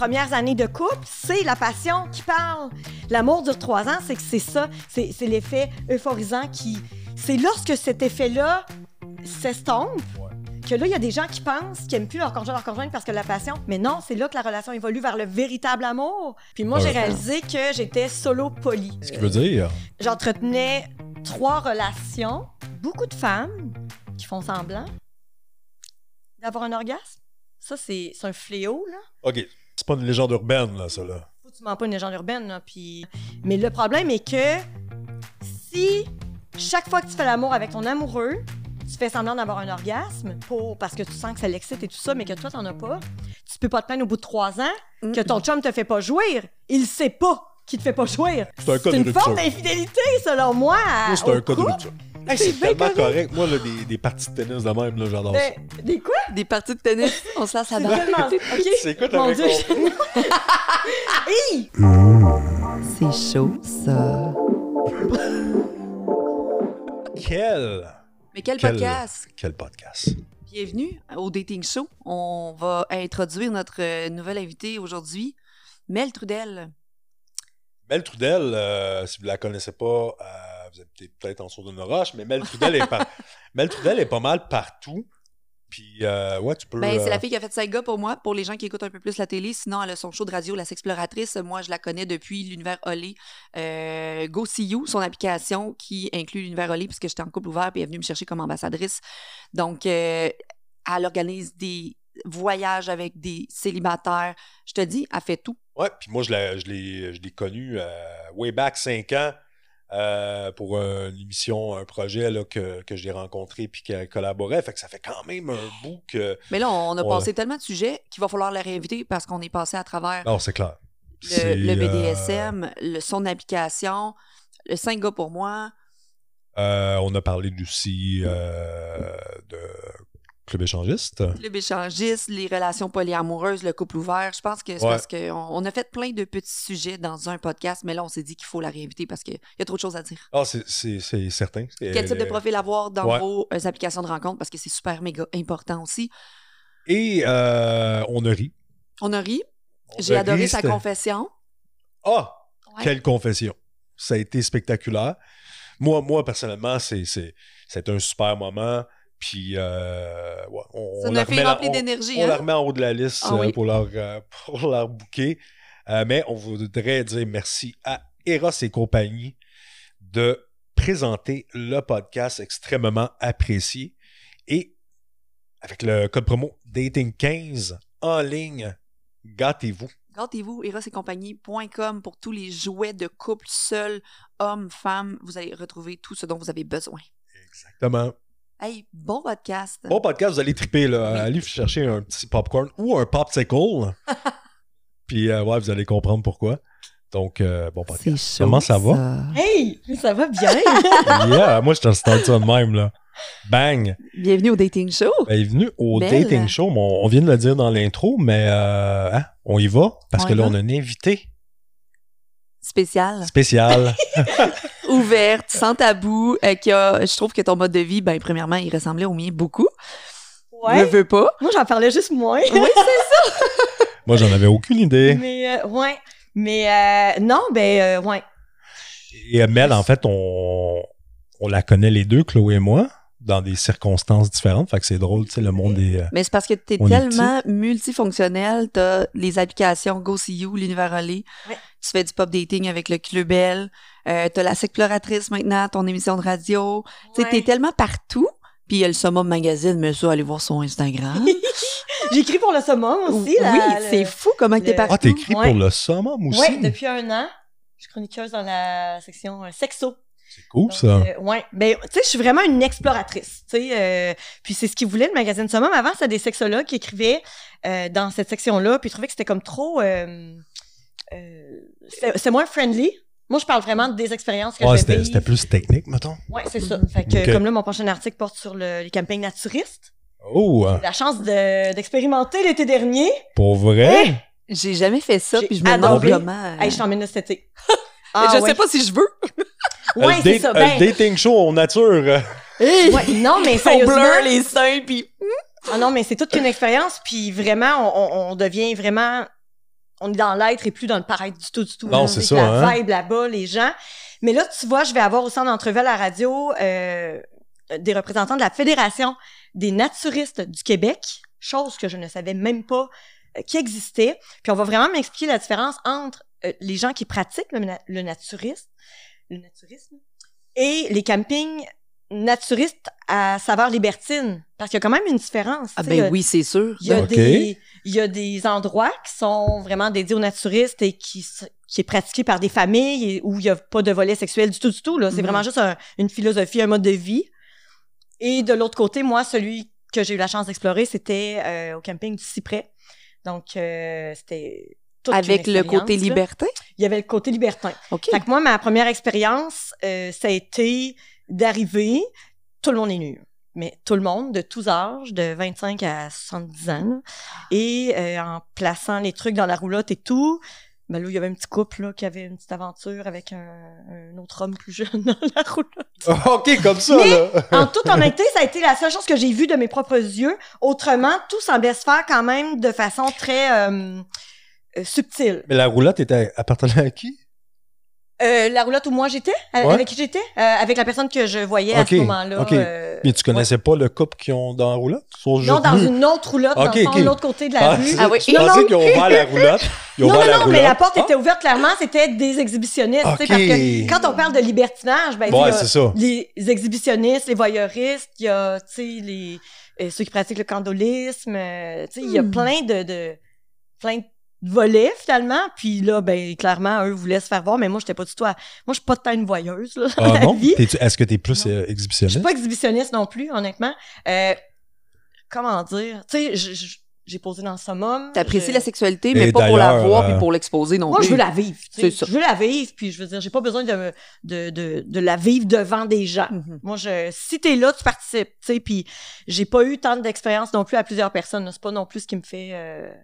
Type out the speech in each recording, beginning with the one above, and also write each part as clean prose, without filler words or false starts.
Premières années de couple, c'est la passion qui parle. L'amour dure 3 ans, c'est que c'est ça, c'est l'effet euphorisant qui... C'est lorsque cet effet-là s'estompe, que là, il y a des gens qui pensent qu'ils n'aiment plus leur conjointe parce que la passion. Mais non, c'est là que la relation évolue vers le véritable amour. Puis moi, j'ai réalisé que j'étais solo-poly. Ce qui veut dire? J'entretenais 3 relations, beaucoup de femmes qui font semblant d'avoir un orgasme. Ça, c'est un fléau, là. OK. C'est pas une légende urbaine, là, ça, là. Faut que tu mens pas une légende urbaine, là. Puis... Mais le problème est que si chaque fois que tu fais l'amour avec ton amoureux, tu fais semblant d'avoir un orgasme parce que tu sens que ça l'excite et tout ça, mais que toi, t'en as pas, tu peux pas te plaindre au bout de 3 ans que ton chum te fait pas jouir. Il sait pas qu'il te fait pas jouir. C'est une forme d'infidélité, selon moi. Moi, c'est un cas de rupture. Hey, c'est tellement correct. Moi, là, des parties de tennis de même, là, j'adore ça. Des quoi? Des parties de tennis, on se laisse à barre. Okay. C'est quoi ta Mon réponse? Dieu, Hey! C'est chaud, ça. Mais quel podcast? Quel podcast? Bienvenue au Dating Show. On va introduire notre nouvelle invitée aujourd'hui, Mel Trudel. Mel Trudel, si vous la connaissez pas, vous êtes peut-être en dessous d'une roche, mais Mel Trudel est pas mal partout. Puis, ouais, tu peux... C'est la fille qui a fait Saiga pour moi, pour les gens qui écoutent un peu plus la télé. Sinon, elle a son show de radio, La Sexploratrice. Moi, je la connais depuis l'univers Olé. Go See You, son application qui inclut l'univers Olé, puisque j'étais en couple ouvert, puis elle est venue me chercher comme ambassadrice. Donc, elle organise des voyages avec des célibataires. Je te dis, elle fait tout. Ouais, puis moi, je l'ai connue way back 5 ans. Pour une émission, un projet là, que j'ai rencontré puis qu'elle collaborait. Fait que ça fait quand même un bout que... Mais là, on a passé tellement de sujets qu'il va falloir la réinviter parce qu'on est passé à travers Non, c'est clair. le BDSM, son application, le 5 gars pour moi. On a parlé aussi de Club échangiste. Club échangiste, les relations polyamoureuses, le couple ouvert. Je pense que c'est parce qu'on a fait plein de petits sujets dans un podcast, mais là, on s'est dit qu'il faut la réinviter parce qu'il y a trop de choses à dire. Ah, c'est certain. Quel type de profil avoir dans vos applications de rencontre parce que c'est super méga important aussi. Et on a ri. On a ri. J'ai adoré sa confession. Ah! Ouais. Quelle confession! Ça a été spectaculaire. Moi personnellement, c'est un super moment. Puis, on la remet en haut de la liste pour leur booker. Mais on voudrait dire merci à Eros et compagnie de présenter le podcast extrêmement apprécié. Et avec le code promo Dating15 en ligne, gâtez-vous. Gâtez-vous, erosetcompagnie.com pour tous les jouets de couple, seuls, hommes, femmes. Vous allez retrouver tout ce dont vous avez besoin. Exactement. Hey, bon podcast. Bon podcast, vous allez triper, là. Oui. Allez chercher un petit popcorn ou un popsicle. Puis, vous allez comprendre pourquoi. Donc, bon podcast. C'est chaud, comment ça va? Hey, ça va bien. Yeah, moi, je te start ça de même, là. Bang! Bienvenue au Dating Show. Bienvenue au Dating Show. On vient de le dire dans l'intro, mais on y va. Parce que là, on a un invité. Spécial. Ouverte, sans tabou, je trouve que ton mode de vie, premièrement, il ressemblait au mien beaucoup. Ouais. Je veux pas. Moi, j'en parlais juste moins. Oui, c'est ça. Moi, j'en avais aucune idée. Mais, ouais. Et Mel, en fait, on la connaît les deux, Chloé et moi, dans des circonstances différentes. Fait que c'est drôle, tu sais, le monde est... Mais c'est parce que t'es tellement multifonctionnel. T'as les applications Go See You, l'univers Olé. Ouais. Tu fais du pop dating avec le Club L. T'as la Sexploratrice maintenant, ton émission de radio. Ouais. T'es tellement partout. Puis il y a le Summum Magazine, mais ça, allez voir son Instagram. J'écris pour le Summum aussi. C'est fou comment t'es partout. Ah, t'écris pour le Summum aussi? Oui, depuis 1 an. Je suis chroniqueuse dans la section sexo. C'est cool. Donc, ça. Ouais. Ben, tu sais, je suis vraiment une exploratrice. Tu sais, puis c'est ce qu'ils voulaient, le magazine Summum. Avant, c'était des sexologues qui écrivaient dans cette section-là, puis ils trouvaient que c'était comme trop... c'est moins friendly. Moi, je parle vraiment des expériences que j'ai vécues. C'était plus technique, mettons. Oui, c'est ça. Fait que, comme là, mon prochain article porte sur les campings naturistes. Oh! J'ai eu la chance d'expérimenter l'été dernier. Pour vrai? J'ai jamais fait ça, puis je me demande comment... Hey, je t'emmène cet été. Je sais pas si je veux. Oui, c'est ça. Un dating show en nature. Ouais, non, mais sérieusement... On blur les seins, puis... Ah non, mais c'est toute une expérience, puis vraiment, on devient vraiment... on est dans l'être et plus dans le paraître du tout. Non, là, c'est ça. La vibe là-bas, les gens. Mais là, tu vois, je vais avoir aussi en entrevue à la radio des représentants de la Fédération des naturistes du Québec, chose que je ne savais même pas qui existait. Puis on va vraiment m'expliquer la différence entre les gens qui pratiquent le naturisme et les campings naturistes à saveur libertine. Parce qu'il y a quand même une différence. Ah ben oui, c'est sûr. Il y a des endroits qui sont vraiment dédiés aux naturistes et qui est pratiqué par des familles et où il n'y a pas de volet sexuel du tout. Là. C'est vraiment juste une philosophie, un mode de vie. Et de l'autre côté, moi, celui que j'ai eu la chance d'explorer, c'était au camping du Cyprès. Donc, c'était toute avec le côté libertin? Il y avait le côté libertin. Okay. Fait que moi, ma première expérience, ça a été d'arriver, tout le monde est nu. Mais tout le monde, de tous âges, de 25 à 70 ans. Là, et en plaçant les trucs dans la roulotte et tout, ben là, il y avait un petit couple là, qui avait une petite aventure avec un autre homme plus jeune dans la roulotte. OK, comme ça, mais, là. en toute honnêteté, ça a été la seule chose que j'ai vue de mes propres yeux. Autrement, tout semblait se faire quand même de façon très subtile. Mais la roulotte appartenait à qui? La roulotte où moi j'étais? Avec qui j'étais? Avec la personne que je voyais à ce moment-là. Mais tu connaissais pas le couple qui ont dans la roulotte? Non, dans une autre roulotte, dans le fond, de l'autre côté de la rue. Ah oui. Je pensais qu'ils ont ouvert la roulotte. Non, mais la porte était ouverte, clairement, c'était des exhibitionnistes. Parce que quand on parle de libertinage, ben, les exhibitionnistes, les voyeuristes, il y a, ceux qui pratiquent le candolisme, il y a plein de volets, finalement. Puis là, ben, clairement, eux voulaient se faire voir, mais moi, j'étais pas du tout moi, je suis pas tant une voyeuse, là, dans la vie. Est-ce que t'es plus exhibitionniste? Je suis pas exhibitionniste non plus, honnêtement. Comment dire? Tu sais, j'ai posé dans le summum. T'apprécies la sexualité, mais pas pour la voir puis pour l'exposer non plus. Moi, je veux la vivre. C'est ça. Je veux la vivre, puis je veux dire, j'ai pas besoin de la vivre devant des gens. Moi, si t'es là, tu participes, tu sais, puis j'ai pas eu tant d'expérience non plus à plusieurs personnes. C'est pas non plus ce qui me fait...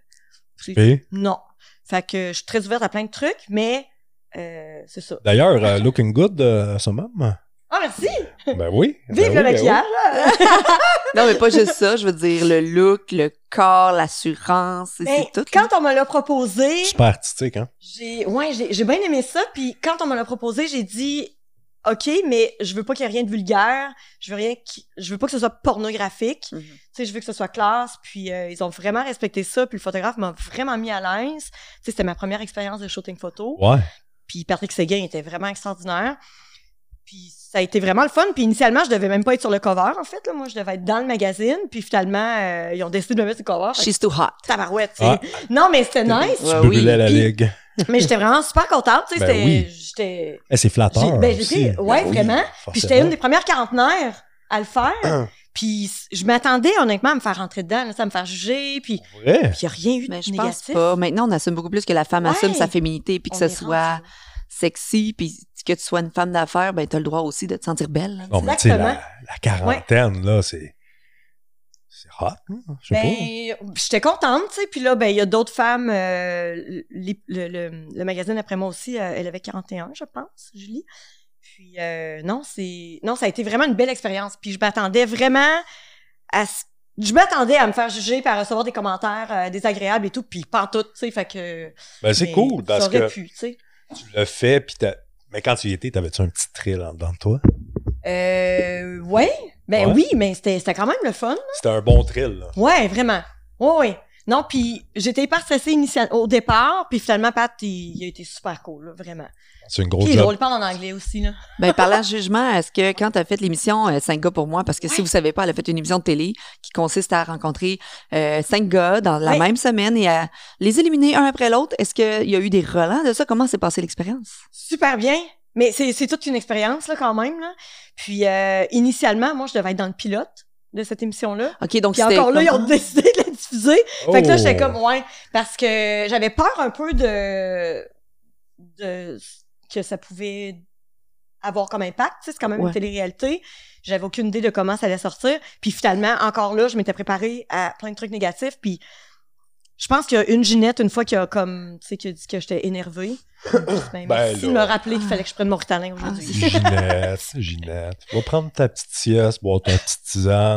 Non. Fait que je suis très ouverte à plein de trucs, mais c'est ça. D'ailleurs, looking good, Summum. Ah, merci! Ben oui. Vive le maquillage! Non, mais pas juste ça. Je veux dire, le look, le corps, l'assurance, c'est tout. Quand on me l'a proposé... Super artistique, hein? J'ai bien aimé ça. Puis quand on me l'a proposé, j'ai dit... OK, mais je veux pas qu'il y ait rien de vulgaire. Je veux pas que ce soit pornographique. Tu sais, je veux que ce soit classe. Puis ils ont vraiment respecté ça. Puis le photographe m'a vraiment mis à l'aise. Tu sais, c'était ma première expérience de shooting photo. Ouais. Puis Patrick Séguin était vraiment extraordinaire. Puis ça a été vraiment le fun. Puis initialement, je devais même pas être sur le cover, en fait. Là. Moi, je devais être dans le magazine. Puis finalement, ils ont décidé de me mettre sur le cover. She's too hot. Tabarouette, tu sais. Non, mais c'était nice. Tu brûlais la ligue. Mais j'étais vraiment super contente, tu sais, c'est flatteur. Vraiment. Puis j'étais une des premières quarantenaires à le faire. Puis je m'attendais honnêtement à me faire rentrer dedans, là, à me faire juger, puis il n'y a rien eu de négatif. Je pense pas. Maintenant, on assume beaucoup plus que la femme assume sa féminité, puis que ce soit sexy, puis que tu sois une femme d'affaires, ben t'as le droit aussi de te sentir belle. Là. Non, mais tu sais, la quarantaine, là, c'est hot, hein? Je sais pas. J'étais contente, tu sais. Puis là, ben, il y a d'autres femmes. Le magazine après moi aussi, elle avait 41, je pense, Julie. Puis non, ça a été vraiment une belle expérience. Puis je m'attendais vraiment à me faire juger et à recevoir des commentaires désagréables et tout. Puis pas tout, tu sais. Fait que. Ben, c'est cool parce que tu l'as fait. Puis mais quand tu y étais, t'avais-tu un petit thrill en dedans de toi? Ouais. Ben oui, mais c'était quand même le fun. C'était un bon thrill, là. Ouais, vraiment. Oui. Non, puis j'étais hyper stressée au départ, puis finalement, Pat, il a été super cool, là, vraiment. C'est une grosse job. Il est drôle, il parle en anglais aussi, là. Ben, parlant de jugement, est-ce que quand tu as fait l'émission 5 gars pour moi, parce que si vous savez pas, elle a fait une émission de télé qui consiste à rencontrer 5 gars dans la même semaine et à les éliminer un après l'autre, est-ce qu'il y a eu des relents de ça? Comment s'est passée l'expérience? Super bien. Mais c'est toute une expérience, là, quand même, là. Puis, initialement, moi, je devais être dans le pilote de cette émission-là. OK, donc puis encore là, ils ont décidé de la diffuser. Fait que là, j'étais comme, parce que j'avais peur un peu de que ça pouvait avoir comme impact. Tu sais, c'est quand même une télé-réalité. J'avais aucune idée de comment ça allait sortir. Puis finalement, encore là, je m'étais préparée à plein de trucs négatifs. Puis je pense qu'il y a une Ginette, une fois, qui a comme, tu sais, qui a dit que j'étais énervée. Merci de me rappeler qu'il fallait que je prenne mon Ritalin aujourd'hui. Ginette. Va prendre ta petite sieste, boire ta petite tisane.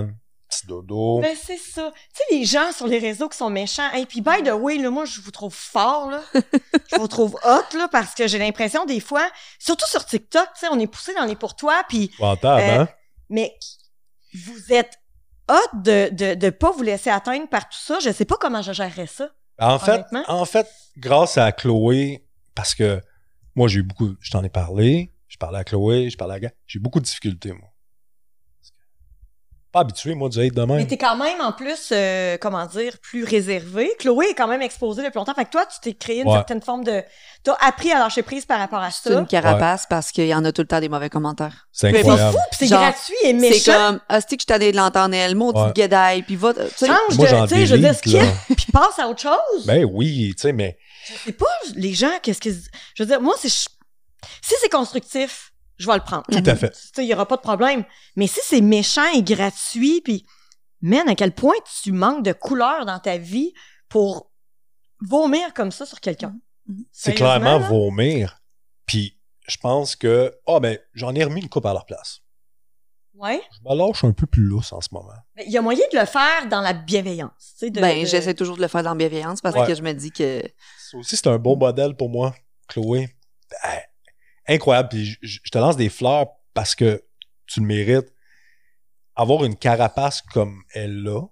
petit dodo. Ben, c'est ça. Tu sais, les gens sur les réseaux qui sont méchants. Et puis, by the way, là, moi, je vous trouve fort, là. Je vous trouve hot, là, parce que j'ai l'impression, des fois, surtout sur TikTok, tu sais, on est poussé dans les pourtois, puis... Hein? Mais vous êtes hot de pas vous laisser atteindre par tout ça. Je sais pas comment je gérerais ça. En fait, grâce à Chloé, parce que moi, j'ai eu beaucoup... Je t'en ai parlé, je parlais à Chloé, je parlais à Gab. J'ai eu beaucoup de difficultés, moi. Pas habitué, moi, du hate de même. Mais t'es quand même, en plus, plus réservé. Chloé est quand même exposée depuis longtemps. Fait que toi, tu t'es créé une certaine forme de... T'as appris à lâcher prise par rapport à ça. C'est une carapace parce qu'il y en a tout le temps des mauvais commentaires. C'est incroyable. C'est fou, puis c'est gratuit et méchant. C'est comme, c'est que je t'en ai de l'entendre, elle, maudite guédaille, puis va... Change de... Tu sais, je veux dire, puis passe à autre chose. Ben oui, tu sais, mais... Je sais pas, les gens, qu'est-ce que... Je veux dire, moi, si c'est constructif... je vais le prendre. Tout à fait. Il n'y aura pas de problème. Mais si c'est méchant et gratuit, puis, man, à quel point tu manques de couleur dans ta vie pour vomir comme ça sur quelqu'un? C'est clairement vomir. Puis, je pense que, j'en ai remis une coupe à leur place. Ouais. Je me lâche un peu plus lousse en ce moment. Il y a moyen de le faire dans la bienveillance. J'essaie toujours de le faire dans la bienveillance parce que je me dis que... Ça aussi, c'est un bon modèle pour moi, Chloé. Incroyable. Puis je te lance des fleurs parce que tu le mérites. Avoir une carapace comme elle l'a,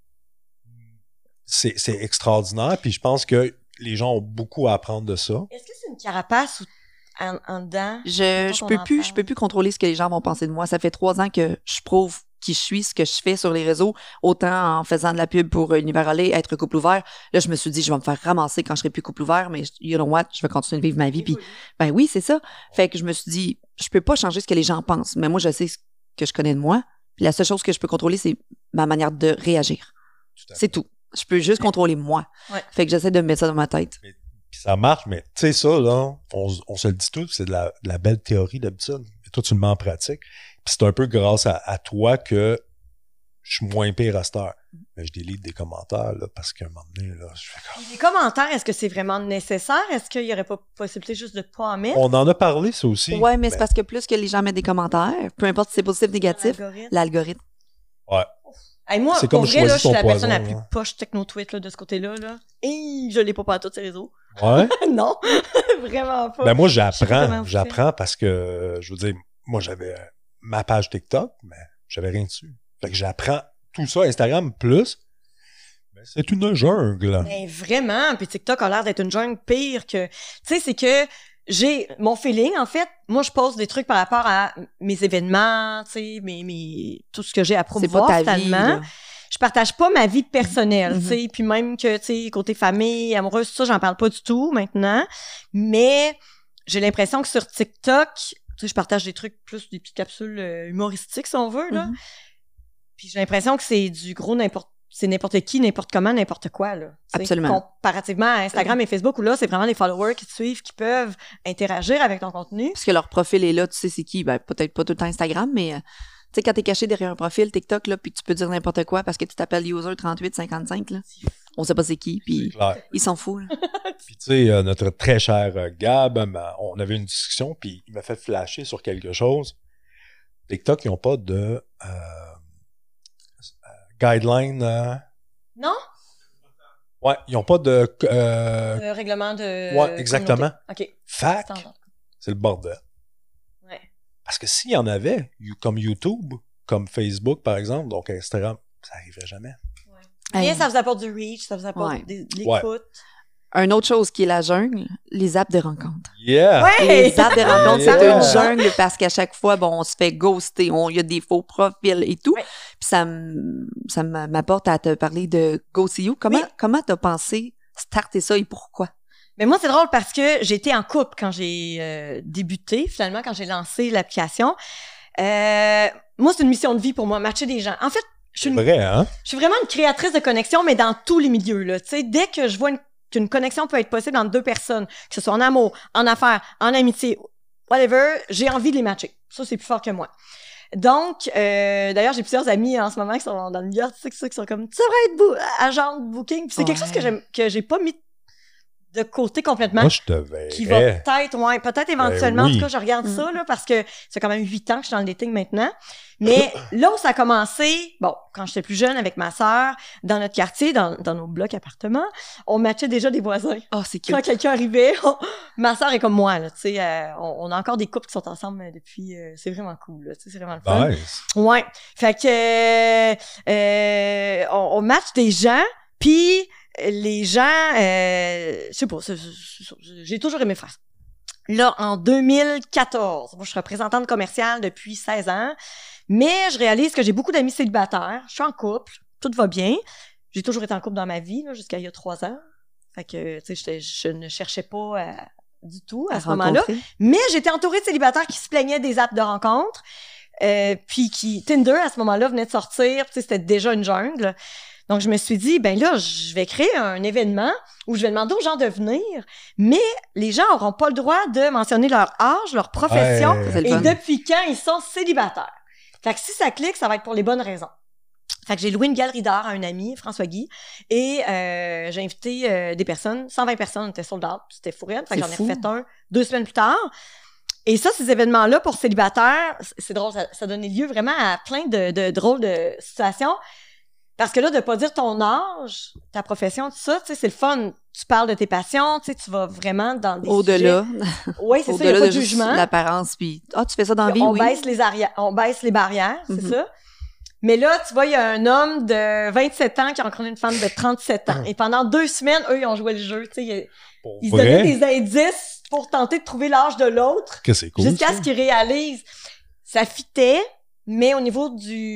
c'est extraordinaire. Puis je pense que les gens ont beaucoup à apprendre de ça. Est-ce que c'est une carapace ou en dedans? Je peux plus contrôler ce que les gens vont penser de moi. Ça fait 3 ans que je prouve qui je suis, ce que je fais sur les réseaux, autant en faisant de la pub pour Univers Olé, être couple ouvert. Là, je me suis dit, je vais me faire ramasser quand je serai plus couple ouvert, mais you know what, je vais continuer de vivre ma vie. Puis, ben oui, c'est ça. Fait que je me suis dit, je peux pas changer ce que les gens pensent, mais moi, je sais ce que je connais de moi. Puis la seule chose que je peux contrôler, c'est ma manière de réagir. C'est tout. Je peux juste contrôler moi. Ouais. Fait que j'essaie de me mettre ça dans ma tête. Puis ça marche, mais tu sais ça, là, on se le dit tout, c'est de la belle théorie d'habitude. Et toi, tu le mets en pratique. Puis c'est un peu grâce à toi que je suis moins pire à cette heure. Mais je délite des commentaires, là, parce qu'à un moment donné, là, je fais comme... Les commentaires, est-ce que c'est vraiment nécessaire? Est-ce qu'il n'y aurait pas possibilité juste de ne pas en mettre? On en a parlé, ça aussi. Ouais, mais c'est parce que plus que les gens mettent des commentaires, peu importe si c'est positif ou négatif, l'algorithme. Ouais. Hey, moi, c'est pour comme vrai, là, je suis la poison, personne la plus poche techno-tweet là, de ce côté-là. Là. Et je l'ai pas à tous ces réseaux. Ouais? Non, vraiment pas. Ben moi, j'apprends parce que, je veux dire, moi, j'avais ma page TikTok, mais j'avais rien dessus. Fait que j'apprends tout ça. Instagram plus, ben, c'est une jungle. Ben vraiment. Puis TikTok a l'air d'être une jungle pire que... Tu sais, c'est que j'ai mon feeling, en fait. Moi, je pose des trucs par rapport à mes événements, tu sais, tout ce que j'ai à promouvoir, c'est pas ta finalement. Vie, je partage pas ma vie personnelle, tu sais. Puis même que, tu sais, côté famille, amoureuse, tout ça, j'en parle pas du tout maintenant. Mais j'ai l'impression que sur TikTok... Tu sais, je partage des trucs plus des petites capsules humoristiques, si on veut, là. Puis j'ai l'impression que c'est du gros c'est n'importe qui, n'importe comment, n'importe quoi, là. Absolument. Comparativement à Instagram et Facebook, où là, c'est vraiment des followers qui te suivent, qui peuvent interagir avec ton contenu. Parce que leur profil est là, tu sais c'est qui. Ben, peut-être pas tout le temps Instagram, mais tu sais, quand t'es caché derrière un profil TikTok, là, puis tu peux dire n'importe quoi parce que tu t'appelles user3855, là. On sait pas c'est qui, puis ils s'en foutent. Puis tu sais, notre très cher Gab, on avait une discussion, puis il m'a fait flasher sur quelque chose. TikTok, ils n'ont pas de guideline. Non? Ouais, ils n'ont pas de... règlement de... Ouais, exactement. OK. Fac, c'est le bordel. Ouais. Parce que s'il y en avait, comme YouTube, comme Facebook, par exemple, donc Instagram, ça n'arriverait jamais. Bien, ça vous apporte du reach, ça vous apporte de l'écoute. Une autre chose qui est la jungle, les apps de rencontre. Yeah! Ouais. Les apps de rencontre, c'est une jungle parce qu'à chaque fois, bon, on se fait ghoster, il y a des faux profils et tout. Ouais. Puis ça m'apporte à te parler de GoSeeYou. Comment t'as pensé starter ça et pourquoi? Mais moi, c'est drôle parce que j'étais en couple quand j'ai débuté, finalement, quand j'ai lancé l'application. Moi, c'est une mission de vie pour moi, matcher des gens. En fait, je suis vraiment une créatrice de connexion, mais dans tous les milieux, là. Tu sais, dès que je vois qu'une connexion peut être possible entre deux personnes, que ce soit en amour, en affaires, en amitié, whatever, j'ai envie de les matcher. Ça, c'est plus fort que moi. Donc, d'ailleurs, j'ai plusieurs amis en ce moment qui sont dans le milieu artistique, qui sont comme, tu devrais être agent de booking. Puis c'est quelque chose que j'ai pas mis de côté complètement. Moi, je te verrais. Qui va peut-être éventuellement, oui. en tout cas, je regarde ça, là, parce que c'est quand même 8 ans que je suis dans le dating maintenant. Mais là où ça a commencé, quand j'étais plus jeune avec ma sœur, dans notre quartier, dans nos blocs appartements, on matchait déjà des voisins. Oh, c'est cute. Quand quelqu'un arrivait, ma sœur est comme moi, là, tu sais, on a encore des couples qui sont ensemble depuis, c'est vraiment cool, là, tu sais, c'est vraiment le fun. Nice. Ouais. Fait que, on match des gens, puis les gens, je sais pas, j'ai toujours aimé faire ça. Là, en 2014, moi, je suis représentante commerciale depuis 16 ans, mais je réalise que j'ai beaucoup d'amis célibataires. Je suis en couple, tout va bien. J'ai toujours été en couple dans ma vie, là, jusqu'à il y a 3 ans. Fait que, tu sais, je ne cherchais pas du tout à ce moment-là. Mais j'étais entourée de célibataires qui se plaignaient des apps de rencontres. Puis Tinder, à ce moment-là, venait de sortir. Tu sais, c'était déjà une jungle. Donc, je me suis dit, ben là, je vais créer un événement où je vais demander aux gens de venir, mais les gens n'auront pas le droit de mentionner leur âge, leur profession et depuis quand ils sont célibataires. Fait que si ça clique, ça va être pour les bonnes raisons. Fait que j'ai loué une galerie d'art à un ami, François Guy, et j'ai invité des personnes, 120 personnes, on était sold out, c'était fou raide. Fait que j'en ai refait 2 semaines plus tard. Et ça, ces événements-là pour célibataires, c'est drôle, ça donnait lieu vraiment à plein de drôles de situations. Parce que là, de pas dire ton âge, ta profession, tout ça, tu sais, c'est le fun. Tu parles de tes passions, tu sais, tu vas vraiment dans des au-delà. Oui, c'est ça, il n'y a pas de jugement. L'apparence, puis tu fais ça dans la vie, oui. On baisse les barrières, c'est ça. Mais là, tu vois, il y a un homme de 27 ans qui a rencontré une femme de 37 ans. Et pendant 2 semaines, eux, ils ont joué le jeu, tu sais. Ils se donnaient des indices pour tenter de trouver l'âge de l'autre. Que c'est cool. Jusqu'à ce qu'ils réalisent. Ça fitait, mais au niveau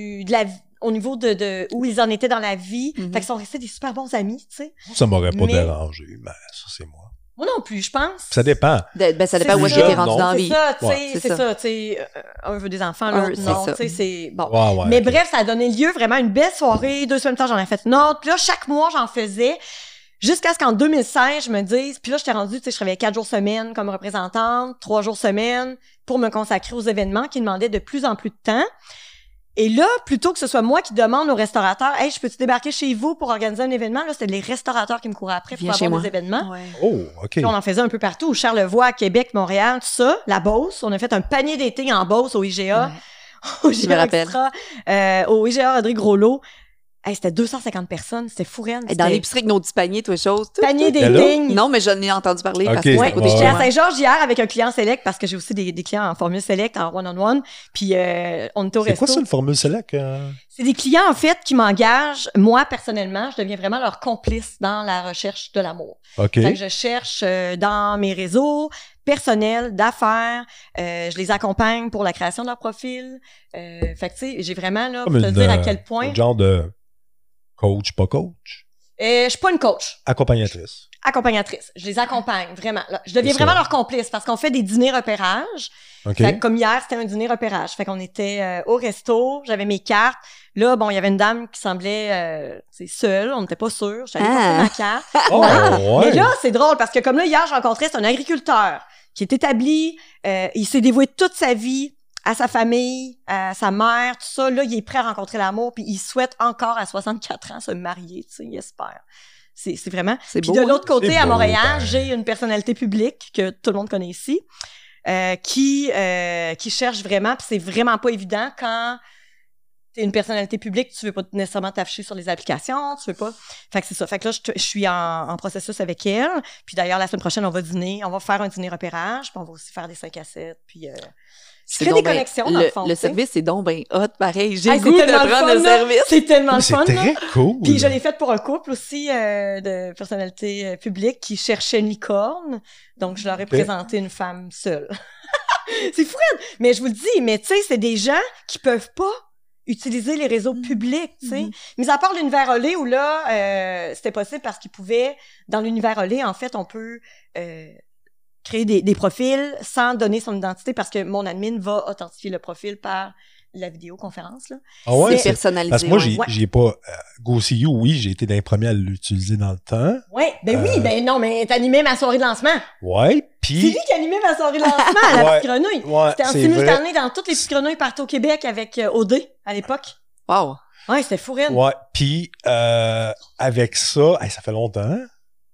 au niveau de où ils en étaient dans la vie. Fait qu'ils sont restés des super bons amis, tu sais. Ça m'aurait pas dérangé, mais ça, c'est moi. Moi non plus, je pense. Ça dépend. Ça dépend où est-ce que t'es rendu dans la vie. C'est ça, tu sais. Un veut des enfants, l'autre non, tu sais, c'est bon. Ouais, mais bref, ça a donné lieu vraiment à une belle soirée. 2 semaines plus tard, j'en ai fait une autre. Puis là, chaque mois, j'en faisais. Jusqu'à ce qu'en 2016, je me dise, puis là, j'étais rendue, tu sais, je travaillais 4 jours semaine comme représentante, 3 jours semaine pour me consacrer aux événements qui demandaient de plus en plus de temps. Et là, plutôt que ce soit moi qui demande aux restaurateurs, « Hey, je peux-tu débarquer chez vous pour organiser un événement? » Là, c'était les restaurateurs qui me couraient après pour avoir des événements. Ouais. Oh, OK. Puis on en faisait un peu partout, au Charlevoix, à Québec, Montréal, tout ça. La Beauce, on a fait un panier d'été en Beauce au IGA. Ouais. Au IGA Extra, au IGA Rodrigue Rollo. Hey, c'était 250 personnes, c'était fou raide. Dans l'épicerie avec nos petits paniers, toi, choses. Panier dating. Non, mais j'en ai entendu parler parce que c'est à côté J'étais à Saint-Georges hier avec un client select parce que j'ai aussi des clients en formule select, en one-on-one. Puis on était au resto. C'est quoi ça, le formule select? C'est des clients, en fait, qui m'engagent. Moi, personnellement, je deviens vraiment leur complice dans la recherche de l'amour. OK. Fait que je cherche dans mes réseaux personnels, d'affaires. Je les accompagne pour la création de leur profil. Fait que, tu sais, j'ai vraiment, là, pour te dire à quel point... Un genre de... Coach, pas coach? Je suis pas une coach. Accompagnatrice. Accompagnatrice. Je les accompagne, vraiment. Là, je deviens vraiment leur complice parce qu'on fait des dîners repérages. Okay. Fait que, comme hier, c'était un dîner repérage. Fait qu'on était au resto, j'avais mes cartes. Là, bon, il y avait une dame qui semblait seule, on n'était pas sûr. J'allais porter ma carte. Ouais. Mais là, c'est drôle parce que comme là, hier, j'ai rencontré, c'est un agriculteur qui est établi, il s'est dévoué toute sa vie à sa famille, à sa mère, tout ça. Là, il est prêt à rencontrer l'amour, puis il souhaite encore à 64 ans se marier, tu sais, il espère. C'est vraiment... Puis de l'autre côté, à Montréal, j'ai une personnalité publique que tout le monde connaît ici, qui cherche vraiment, puis c'est vraiment pas évident quand t'es une personnalité publique, tu veux pas nécessairement t'afficher sur les applications, tu veux pas... Fait que c'est ça. Fait que là, je suis en processus avec elle. Puis d'ailleurs, la semaine prochaine, on va faire un dîner repérage, puis on va aussi faire des 5 à 7, puis... Je crée des connexions, dans le fond. Le service, c'est donc bien hot, pareil. J'ai le goût de prendre le service. C'est tellement le fun. C'est très cool. Puis je l'ai fait pour un couple aussi de personnalités publiques qui cherchaient une licorne. Donc, je leur ai présenté une femme seule. C'est fou, mais je vous le dis, mais tu sais, c'est des gens qui peuvent pas utiliser les réseaux publics, tu sais. Mis à part l'univers Olé, où là, c'était possible parce qu'ils pouvaient... Dans l'univers Olé, en fait, on peut... créer des profils sans donner son identité parce que mon admin va authentifier le profil par la vidéoconférence. Là. Ah ouais? C'est personnalisé. Parce que moi, j'ai pas... GoSeeYou, oui, j'ai été dans les premiers à l'utiliser dans le temps. Ouais, non, mais t'animais ma soirée de lancement. Ouais, puis... C'est lui qui animait ma soirée de lancement à la Petite Grenouille. Ouais, c'était en simultané dans toutes les Petites Grenouilles partout au Québec avec OD à l'époque. Wow! Ouais, c'était fou raide. Ouais, puis avec ça, ça fait longtemps. Il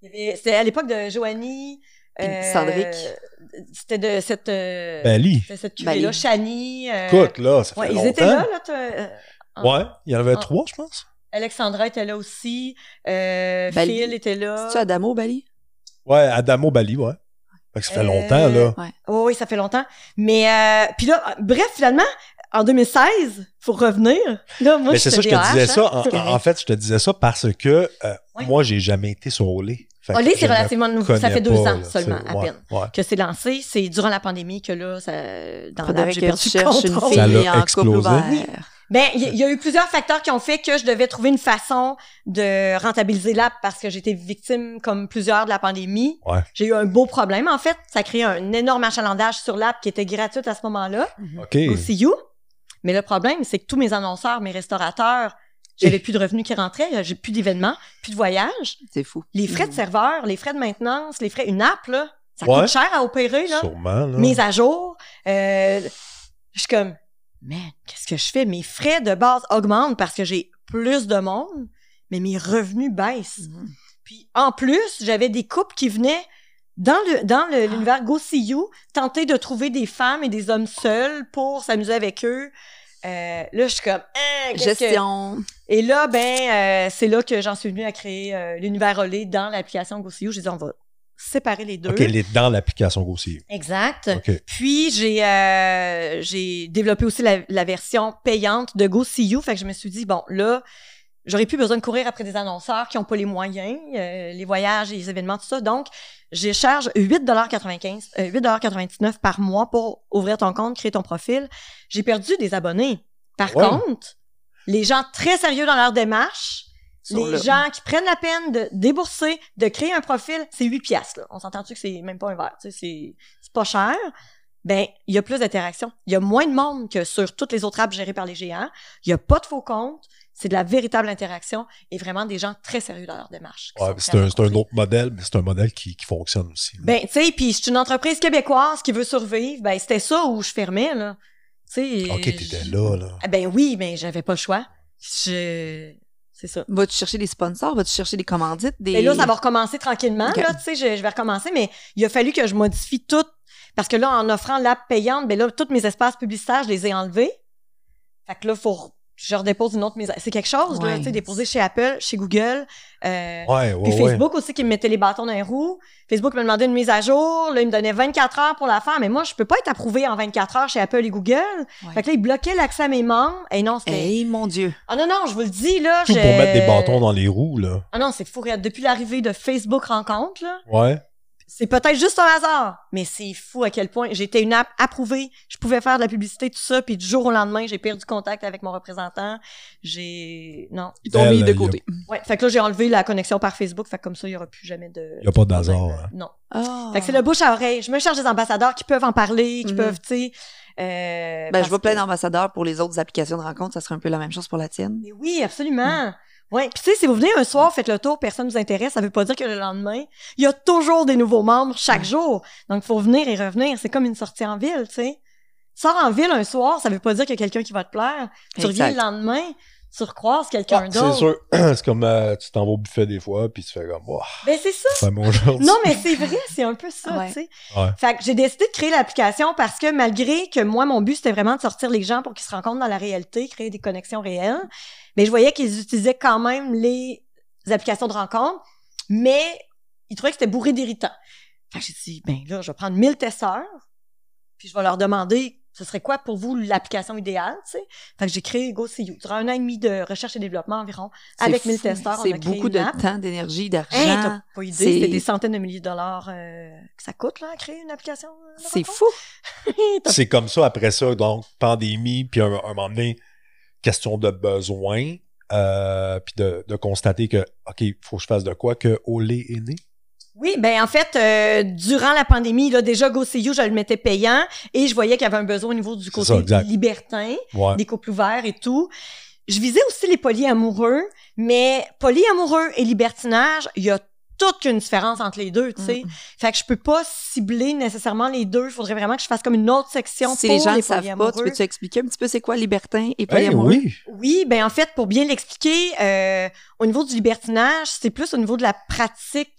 C'était à l'époque de Joanie. Sandrick. C'était de cette. Bali. Cette cuvée-là, Chani. Écoute, là, ça fait longtemps. Ils étaient là, ouais, il y en avait 3, je pense. Alexandra était là aussi. Phil était là. C'est-tu Adamo, Bali? Ouais, Adamo, Bali, ouais. Fait que ça fait longtemps, là. Ouais. Oui, ça fait longtemps. Mais, puis là, bref, finalement, en 2016, faut revenir. Là, moi, mais c'est ça, je te disais ça. En fait, je te disais ça parce que moi, j'ai jamais été sur Olé. Olé, c'est relativement nouveau. Ça fait 2 ans seulement, à peine, ouais. que c'est lancé. C'est durant la pandémie que là, dans l'app, j'ai perdu le contrôle. Ça l'a explosé. Ben, il y a eu plusieurs facteurs qui ont fait que je devais trouver une façon de rentabiliser l'app parce que j'étais victime, comme plusieurs, de la pandémie. Ouais. J'ai eu un beau problème, en fait. Ça a créé un énorme achalandage sur l'app qui était gratuite à ce moment-là. OK. Au See You. Mais le problème, c'est que tous mes annonceurs, mes restaurateurs, j'avais plus de revenus qui rentraient, j'ai plus d'événements, plus de voyages. C'est fou. Les frais de serveur, les frais de maintenance, les frais... Une app, là, ça coûte cher à opérer, là. Sûrement, là. Mise à jour. Je suis comme... Man, qu'est-ce que je fais? Mes frais de base augmentent parce que j'ai plus de monde, mais mes revenus baissent. Puis en plus, j'avais des couples qui venaient dans l'univers Go See You tenter de trouver des femmes et des hommes seuls pour s'amuser avec eux. Là, je suis comme... Gestion. Et là, c'est là que j'en suis venue à créer l'univers Olé dans l'application Go See You. J'ai dit, on va séparer les deux. OK, dans l'application Go See You. Exact. Okay. Puis, j'ai développé aussi la version payante de Go See You. Fait que je me suis dit, bon, là, j'aurais plus besoin de courir après des annonceurs qui n'ont pas les moyens, les voyages, les événements, tout ça. Donc, je charge 8,99$ par mois pour ouvrir ton compte, créer ton profil. J'ai perdu des abonnés. Par contre, les gens très sérieux dans leur démarche, gens qui prennent la peine de débourser, de créer un profil, c'est 8$. Là. On s'entend-tu que c'est même pas un verre, tu sais, c'est pas cher. Ben, il y a plus d'interaction. Il y a moins de monde que sur toutes les autres apps gérées par les géants. Il y a pas de faux comptes. C'est de la véritable interaction et vraiment des gens très sérieux dans leur démarche. Ouais, c'est un autre modèle, mais c'est un modèle qui fonctionne aussi. Là. Ben, tu sais, puis je suis une entreprise québécoise qui veut survivre. Ben, c'était ça où je fermais, là. Tu sais. OK, t'étais là. Ben oui, mais j'avais pas le choix. C'est ça. Vas-tu chercher des sponsors? Vas-tu chercher des commandites? Et là, ça va recommencer tranquillement. Okay. Là, tu sais, je vais recommencer, mais il a fallu que je modifie tout. Parce que là, en offrant l'app payante, ben là, tous mes espaces publicitaires, je les ai enlevés. Fait que là, je redépose une autre mise. C'est quelque chose, là, tu sais, déposer chez Apple, chez Google. Puis Facebook aussi qui me mettait les bâtons dans les roues. Facebook me demandait une mise à jour. Là, il me donnait 24 heures pour la faire. Mais moi, je peux pas être approuvé en 24 heures chez Apple et Google. Ouais. Fait que là, il bloquait l'accès à mes membres. Et non, c'était... Hey, mon Dieu. Ah non, je vous le dis, là. Tout pour mettre des bâtons dans les roues, là. Ah non, c'est fou. Depuis l'arrivée de Facebook Rencontre, là. Ouais. C'est peut-être juste un hasard, mais c'est fou à quel point j'étais une app approuvée, je pouvais faire de la publicité, tout ça, puis du jour au lendemain, j'ai perdu contact avec mon représentant. Non. Ils t'ont mis de côté. Ouais, fait que là, j'ai enlevé la connexion par Facebook, fait que comme ça, il n'y aura plus jamais de... Il n'y a pas de hasard. Hein. Non. Fait que c'est le bouche à oreille. Je me cherche des ambassadeurs qui peuvent en parler, qui peuvent, tu sais... je vois plein d'ambassadeurs pour les autres applications de rencontres, ça serait un peu la même chose pour la tienne. Mais oui, absolument. Ouais, puis tu sais, si vous venez un soir, faites le tour, personne ne vous intéresse, ça veut pas dire que le lendemain, il y a toujours des nouveaux membres chaque jour. Donc, il faut venir et revenir. C'est comme une sortie en ville, tu sais. Tu sors en ville un soir, ça veut pas dire qu'il y a quelqu'un qui va te plaire. Tu reviens le lendemain, tu recroises quelqu'un d'autre. C'est sûr. C'est comme tu t'en vas au buffet des fois, puis tu fais comme, wow, ben, c'est ça. C'est mon jour. Non, mais c'est vrai, c'est un peu ça, tu sais. Ouais. Fait que j'ai décidé de créer l'application parce que malgré que moi, mon but, c'était vraiment de sortir les gens pour qu'ils se rencontrent dans la réalité, créer des connexions réelles, mais je voyais qu'ils utilisaient quand même les applications de rencontre, mais ils trouvaient que c'était bourré d'irritants. Fait que j'ai dit, ben là, je vais prendre 1000 testeurs, puis je vais leur demander, ce serait quoi pour vous l'application idéale, tu sais? Fait que j'ai créé Go See You. Durant 1 an et demi de recherche et développement environ, avec 1000 testeurs, c'est beaucoup de temps, d'énergie, d'argent. Hey, t'as pas idée, c'est des centaines de milliers de dollars que ça coûte, là, à créer une application. C'est fou! C'est comme ça, après ça, donc, pandémie, puis un moment donné, question de besoin, puis de constater que, OK, il faut que je fasse de quoi, que Olé est né? Oui, ben en fait, durant la pandémie, là, déjà, Go See You, je le mettais payant et je voyais qu'il y avait un besoin au niveau du côté libertin, des couples ouverts et tout. Je visais aussi les polyamoureux, mais polyamoureux et libertinage, il y a toute qu'une différence entre les deux, tu sais. Fait que je peux pas cibler nécessairement les deux. Il faudrait vraiment que je fasse comme une autre section pour les polyamoureux. Si les gens ne savent pas, tu peux-tu expliquer un petit peu c'est quoi libertin et polyamoureux? Oui, ben en fait, pour bien l'expliquer, au niveau du libertinage, c'est plus au niveau de la pratique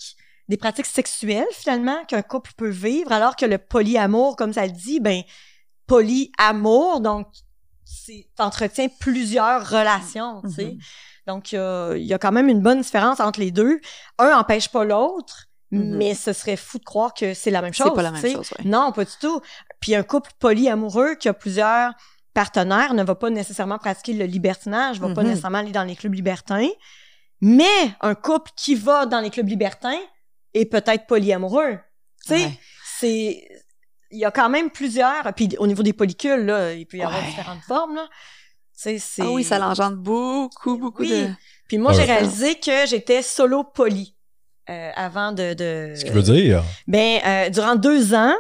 des pratiques sexuelles, finalement, qu'un couple peut vivre, alors que le polyamour, comme ça le dit, ben, polyamour, donc, t'entretiens plusieurs relations, tu sais. Donc, il y a quand même une bonne différence entre les deux. Un n'empêche pas l'autre, mais ce serait fou de croire que c'est la même chose. C'est pas la même chose, oui. Non, pas du tout. Puis un couple polyamoureux qui a plusieurs partenaires ne va pas nécessairement pratiquer le libertinage, va pas nécessairement aller dans les clubs libertins. Mais un couple qui va dans les clubs libertins est peut-être polyamoureux. Tu sais, il y a quand même plusieurs... Puis au niveau des polycules, là, il peut y avoir différentes formes, là. Ah oui, ça l'engendre beaucoup de... Puis moi, j'ai réalisé que j'étais solo poly avant de... Ce qui veut dire? Ben, durant 2 ans,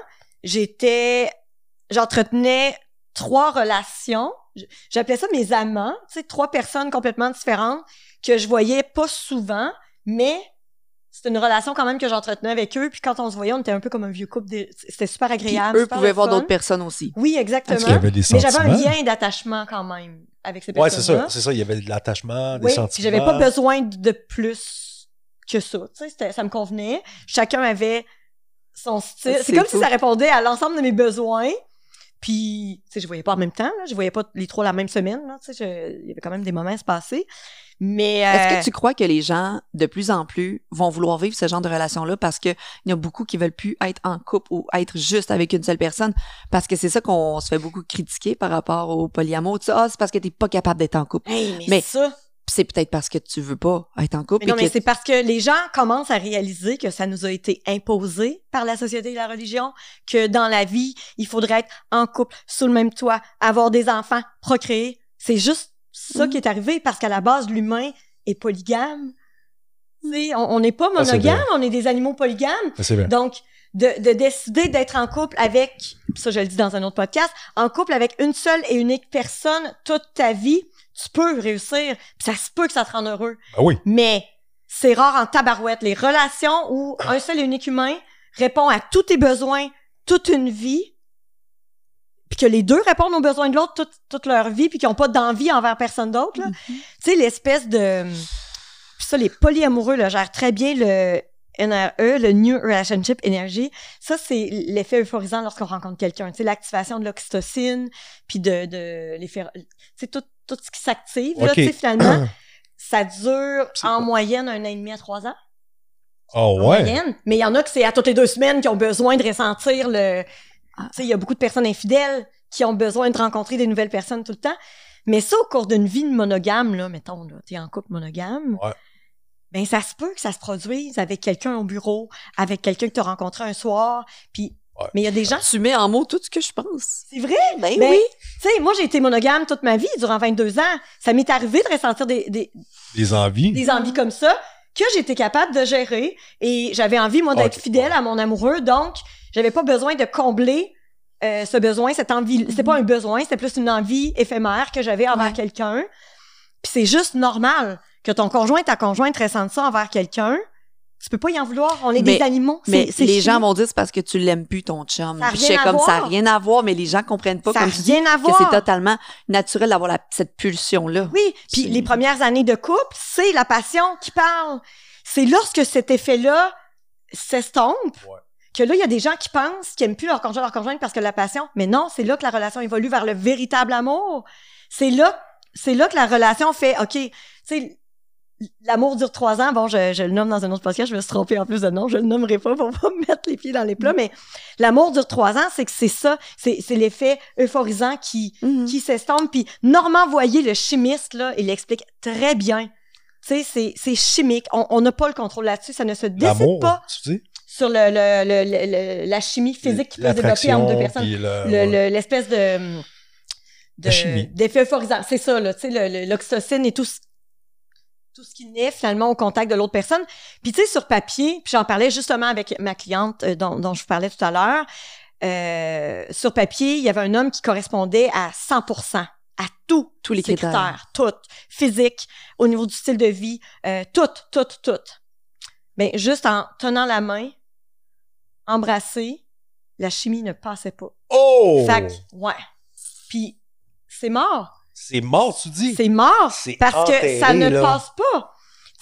j'entretenais 3 relations. J'appelais ça mes amants, tu sais, 3 personnes complètement différentes que je voyais pas souvent, mais c'était une relation quand même que j'entretenais avec eux. Puis quand on se voyait, on était un peu comme un vieux couple. C'était super agréable. Puis eux pouvaient voir d'autres personnes aussi. Oui, exactement. Est-ce qu'il y avait des sentiments? Mais j'avais un lien d'attachement quand même avec ces personnes-là. Ouais, c'est ça. Il y avait de l'attachement, des oui, sentiments. J'avais pas besoin de plus que ça. Tu sais, ça me convenait. Chacun avait son style. C'est comme si ça répondait à l'ensemble de mes besoins. Puis, tu sais, je voyais pas en même temps. Là. Je voyais pas les 3 la même semaine. Tu sais, il y avait quand même des moments à se passer. Mais est-ce que tu crois que les gens, de plus en plus, vont vouloir vivre ce genre de relation-là parce qu'il y a beaucoup qui veulent plus être en couple ou être juste avec une seule personne? Parce que c'est ça qu'on se fait beaucoup critiquer par rapport au polyamour. Tu sais, c'est parce que t'es pas capable d'être en couple. Hey, mais ça... c'est peut-être parce que tu veux pas être en couple. Mais non, mais c'est parce que les gens commencent à réaliser que ça nous a été imposé par la société et la religion, que dans la vie, il faudrait être en couple, sous le même toit, avoir des enfants, procréer. C'est juste ça qui est arrivé parce qu'à la base, l'humain est polygame. T'sais, on n'est pas monogame, on est des animaux polygames. Donc, de décider d'être en couple avec, ça je le dis dans un autre podcast, en couple avec une seule et unique personne toute ta vie, tu peux réussir, pis ça se peut que ça te rende heureux. Ben oui. Mais c'est rare en tabarouette. Les relations où un seul et unique humain répond à tous tes besoins toute une vie, puis que les deux répondent aux besoins de l'autre toute leur vie, puis qu'ils n'ont pas d'envie envers personne d'autre. Tu sais, l'espèce de... Puis ça, les polyamoureux là, gèrent très bien le NRE, le New Relationship Energy. Ça, c'est l'effet euphorisant lorsqu'on rencontre quelqu'un. Tu sais, l'activation de l'oxytocine, puis de l'effet... Tu sais, tout ce qui s'active, là, tu sais, finalement, ça dure en moyenne 1 an et demi à 3 ans. Oh ouais? Moyenne. Mais il y en a que c'est à toutes les 2 semaines qui ont besoin de ressentir le... Tu sais, il y a beaucoup de personnes infidèles qui ont besoin de rencontrer des nouvelles personnes tout le temps. Mais ça, au cours d'une vie monogame, là, mettons, là, t'es en couple monogame, ben ça se peut que ça se produise avec quelqu'un au bureau, avec quelqu'un que t'as rencontré un soir, puis... Mais il y a des gens... Tu mets en mots tout ce que je pense. C'est vrai? Ben oui. Tu sais, moi, j'ai été monogame toute ma vie, durant 22 ans. Ça m'est arrivé de ressentir des envies. Des envies comme ça, que j'étais capable de gérer. Et j'avais envie, moi, d'être fidèle à mon amoureux. Donc, j'avais pas besoin de combler ce besoin, cette envie. C'était pas un besoin, c'était plus une envie éphémère que j'avais envers quelqu'un. Puis c'est juste normal que ton conjoint, ta conjointe ressente ça envers quelqu'un. Tu peux pas y en vouloir, on est des animaux. Mais les gens vont dire c'est parce que tu l'aimes plus, ton chum. Je sais comme ça n'a rien à voir, mais les gens comprennent pas, comme tu dis, que c'est totalement naturel d'avoir cette pulsion-là. Oui, puis les premières années de couple, c'est la passion qui parle. C'est lorsque cet effet-là s'estompe, que là, il y a des gens qui pensent qu'ils n'aiment plus leur conjointe parce que la passion, mais non, c'est là que la relation évolue vers le véritable amour. C'est là que la relation fait, OK, tu sais, l'amour dure 3 ans. Bon, je le nomme dans un autre podcast, je me suis trompée en plus de nom, je le nommerai pas pour pas me mettre les pieds dans les plats, mais l'amour dure 3 ans, c'est que c'est ça, c'est l'effet euphorisant qui s'estompe. Puis Normand Voyer, le chimiste, là, il l'explique très bien. Tu sais, c'est chimique, on n'a pas le contrôle là-dessus, ça ne se décide pas sur la chimie physique qui peut se développer entre 2 personnes. L'espèce d'effet euphorisant, c'est ça, là, tu sais, l'oxytocine et tout ce qui naît finalement au contact de l'autre personne. Puis tu sais, sur papier, puis j'en parlais justement avec ma cliente dont je vous parlais tout à l'heure, sur papier, il y avait un homme qui correspondait à 100% à tous les critères, tout, physique, au niveau du style de vie, tout. Mais juste en tenant la main, embrasser, la chimie ne passait pas. Oh! Fait que, Puis c'est mort. C'est mort, tu dis? C'est mort parce que ça ne passe pas. Tu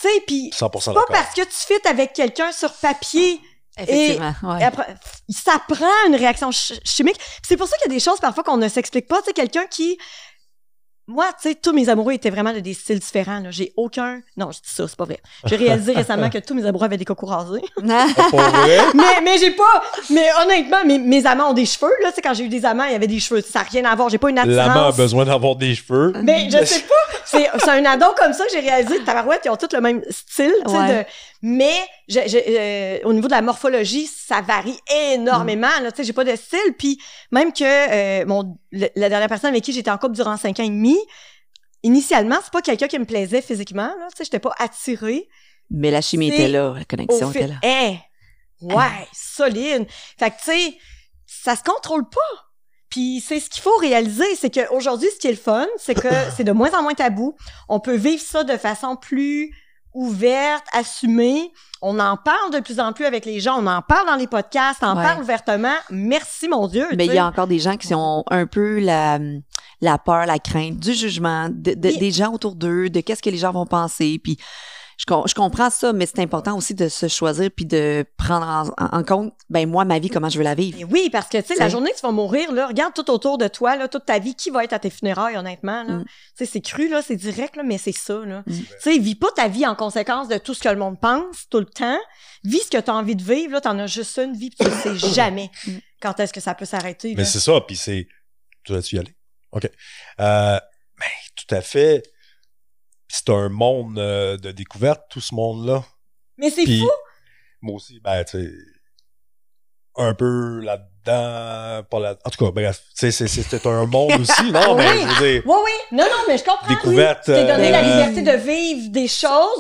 tu sais, puis c'est pas parce que tu fites avec quelqu'un sur papier. Effectivement, et après, ça prend une réaction chimique. C'est pour ça qu'il y a des choses parfois qu'on ne s'explique pas. Tu sais, quelqu'un qui... Moi, tu sais, tous mes amoureux étaient vraiment de des styles différents. Là. J'ai aucun... Non, je dis ça, c'est pas vrai. J'ai réalisé récemment que tous mes amoureux avaient des cocos rasés. Pas vrai? mais j'ai pas... Mais honnêtement, mes amants ont des cheveux. Là, tu sais, quand j'ai eu des amants, il y avait des cheveux. Ça n'a rien à voir. J'ai pas une attirance. L'amant a besoin d'avoir des cheveux. Mais je sais pas. C'est un addon comme ça que j'ai réalisé. Tabarouette, ils ont tous le même style. Tu sais, mais au niveau de la morphologie, ça varie énormément. Là, tu sais, j'ai pas de style. Puis même que la dernière personne avec qui j'étais en couple durant 5 ans et demi, initialement, c'est pas quelqu'un qui me plaisait physiquement. Là, tu sais, j'étais pas attirée. Mais la chimie était là, la connexion était là. Solide. Fait que tu sais, ça se contrôle pas. Puis c'est ce qu'il faut réaliser, c'est qu'aujourd'hui, ce qui est le fun, c'est que c'est de moins en moins tabou. On peut vivre ça de façon plus ouverte, assumée. On en parle de plus en plus avec les gens. On en parle dans les podcasts, on en parle ouvertement. Merci, mon Dieu. Mais il y a encore des gens qui ont un peu la peur, la crainte du jugement, des gens autour d'eux, de qu'est-ce que les gens vont penser. Puis je comprends ça, mais c'est important aussi de se choisir puis de prendre en compte, moi, ma vie, comment je veux la vivre. Et oui, parce que, tu sais, la journée que tu vas mourir, là, regarde tout autour de toi, là, toute ta vie, qui va être à tes funérailles, honnêtement, là. Tu sais, c'est cru, là, c'est direct, là, mais c'est ça, là. Tu sais, vis pas ta vie en conséquence de tout ce que le monde pense, tout le temps. Vis ce que t'as envie de vivre, là, t'en as juste une vie, puis tu sais jamais quand est-ce que ça peut s'arrêter. Mais c'est ça, puis c'est... Tu vas-tu y aller? OK. Tout à fait... C'est un monde de découverte, tout ce monde-là. Mais c'est fou! Moi aussi, tu sais, un peu là-dedans, pas là... En tout cas, bref, c'était un monde aussi, non? Oui. Mais je veux dire... Oui. Non, mais je comprends. Découverte... Tu t'es donné la liberté de vivre des choses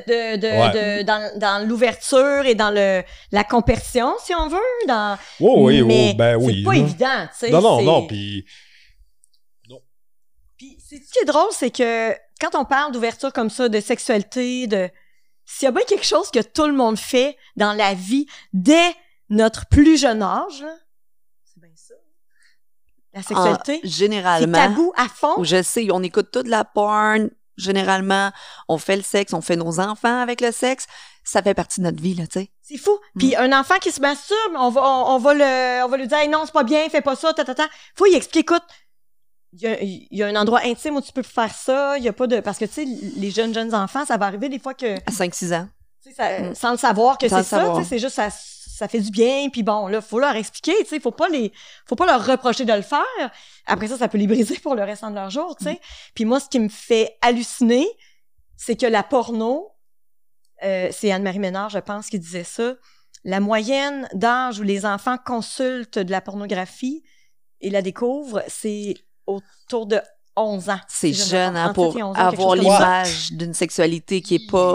dans l'ouverture et dans la compersion, si on veut. Oui, mais oui. c'est pas évident, tu sais. Non, puis... Puis, ce qui est drôle, c'est que quand on parle d'ouverture comme ça, de sexualité, s'il y a bien quelque chose que tout le monde fait dans la vie dès notre plus jeune âge, là, c'est bien ça. La sexualité. Généralement. C'est tabou à fond. Je sais, on écoute toute la porn. Généralement, on fait le sexe, on fait nos enfants avec le sexe. Ça fait partie de notre vie, là, tu sais. C'est fou. Puis un enfant qui se masturbe, on va lui dire hey, non, c'est pas bien, fais pas ça, Faut y expliquer, écoute, il y a un endroit intime où tu peux faire ça, il y a pas de... Parce que, tu sais, les jeunes enfants, ça va arriver des fois que... À 5-6 ans. Sans le savoir que c'est ça, tu sais, c'est juste ça fait du bien, puis bon, là, faut leur expliquer, tu sais, faut pas leur reprocher de le faire. Après ça peut les briser pour le restant de leur jour, tu sais. Puis moi, ce qui me fait halluciner, c'est que la porno, c'est Anne-Marie Ménard, je pense, qui disait ça, la moyenne d'âge où les enfants consultent de la pornographie et la découvrent, c'est autour de 11 ans. C'est jeune, hein, pour avoir l'image d'une sexualité qui est pas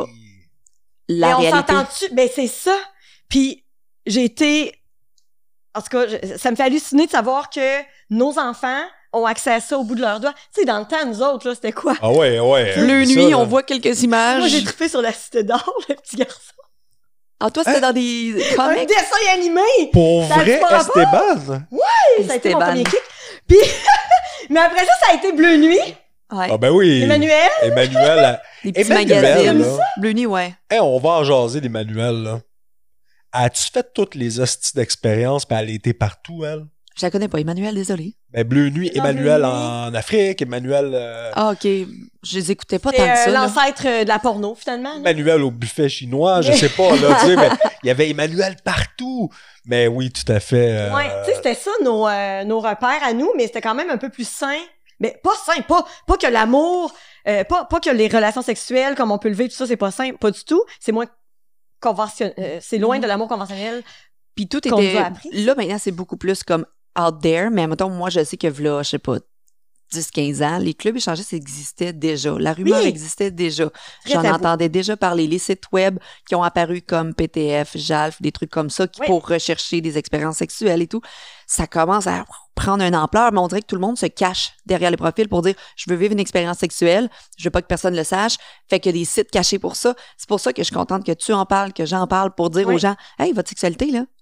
la réalité. On s'entend-tu? Ben, c'est ça. Puis, j'ai été... En tout cas, ça me fait halluciner de savoir que nos enfants ont accès à ça au bout de leurs doigts. Tu sais, dans le temps, nous autres, là, c'était quoi? Ah ouais. Bleu nuit, on voit quelques images. Moi, j'ai trippé sur la Cité d'Or, le petit garçon. Ah, toi, c'était dans des comics? Un dessin animé! Pour vrai, Esteban? Oui! Ça a été mon premier kick. Puis, mais après ça a été Bleu Nuit. Ouais. Ah ben oui. Emmanuel. Les petits magazines. Bleu Nuit, ouais. Hey, on va en jaser d'Emmanuel, là. As-tu fait toutes les hosties d'expériences, puis elle a été partout, elle? Je la connais pas, Emmanuel, désolé. Ben, Bleu Nuit, Emmanuel en Afrique, Emmanuel... Ah, OK. Je les écoutais pas tant que ça. L'ancêtre de la porno, finalement. Là. Emmanuel au buffet chinois, je sais pas, là, tu sais, mais il y avait Emmanuel partout. Mais oui, tout à fait. Ouais, tu sais, c'était ça, nos repères à nous, mais c'était quand même un peu plus sain. Mais pas sain, pas que l'amour, pas que les relations sexuelles, comme on peut le vivre, tout ça, c'est pas sain, pas du tout. C'est moins conventionnel, c'est loin de l'amour conventionnel. Puis tout était... Là, maintenant, c'est beaucoup plus comme out there, mais mettons, moi, je sais que là, je sais pas, 10-15 ans, les clubs échangistes existaient déjà. La rumeur existait déjà. J'en entendais déjà parler. Les sites web qui ont apparu comme PTF, JALF, des trucs comme ça, pour rechercher des expériences sexuelles et tout, ça commence à prendre une ampleur, mais on dirait que tout le monde se cache derrière les profils pour dire « Je veux vivre une expérience sexuelle, je veux pas que personne le sache. » Fait qu'il y a des sites cachés pour ça. C'est pour ça que je suis contente que tu en parles, que j'en parle, pour dire aux gens « Hey, votre sexualité, là,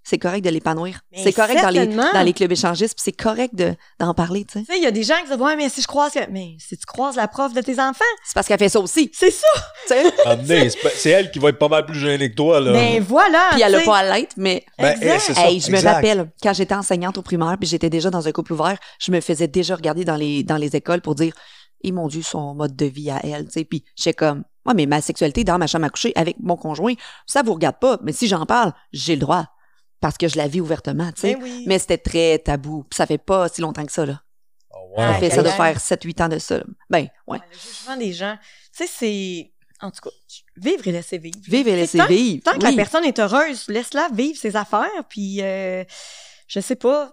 c'est correct de l'épanouir. Mais c'est correct certainement. dans les clubs échangistes, puis c'est correct d'en parler, tu sais. Tu sais, il y a des gens qui disent « Ouais, mais si je croise... » Mais si tu croises la prof de tes enfants, C'est parce qu'elle fait ça aussi, c'est ça! tu sais. Amenez, c'est elle qui va être pas mal plus gênée que toi, là. Ben voilà! Puis elle tu a sais. pas à l'être, mais... Ben, Exact. c'est ça, Hey, je me exact. rappelle, quand j'étais enseignante au primaire, puis j'étais déjà dans un couple ouvert, je me faisais déjà regarder dans les écoles pour dire « Et mon Dieu, son mode de vie à elle, tu sais. » Puis j'étais comme « Ouais, mais ma sexualité dans ma chambre à coucher avec mon conjoint, ça vous regarde pas. Mais si j'en parle, j'ai le droit. Parce que je la vis ouvertement, tu sais. Ben oui. Mais c'était très tabou. Puis ça fait pas si longtemps que ça, là. Oh, Ah, ouais. Ça doit exact. faire 7-8 ans de ça, là. Ben, ouais. Le jugement des gens, tu sais, c'est... En tout cas, vivre et laisser vivre. Vivre et laisser Tant- vivre. Tant que Oui. la personne est heureuse, laisse-la vivre ses affaires, puis je sais pas.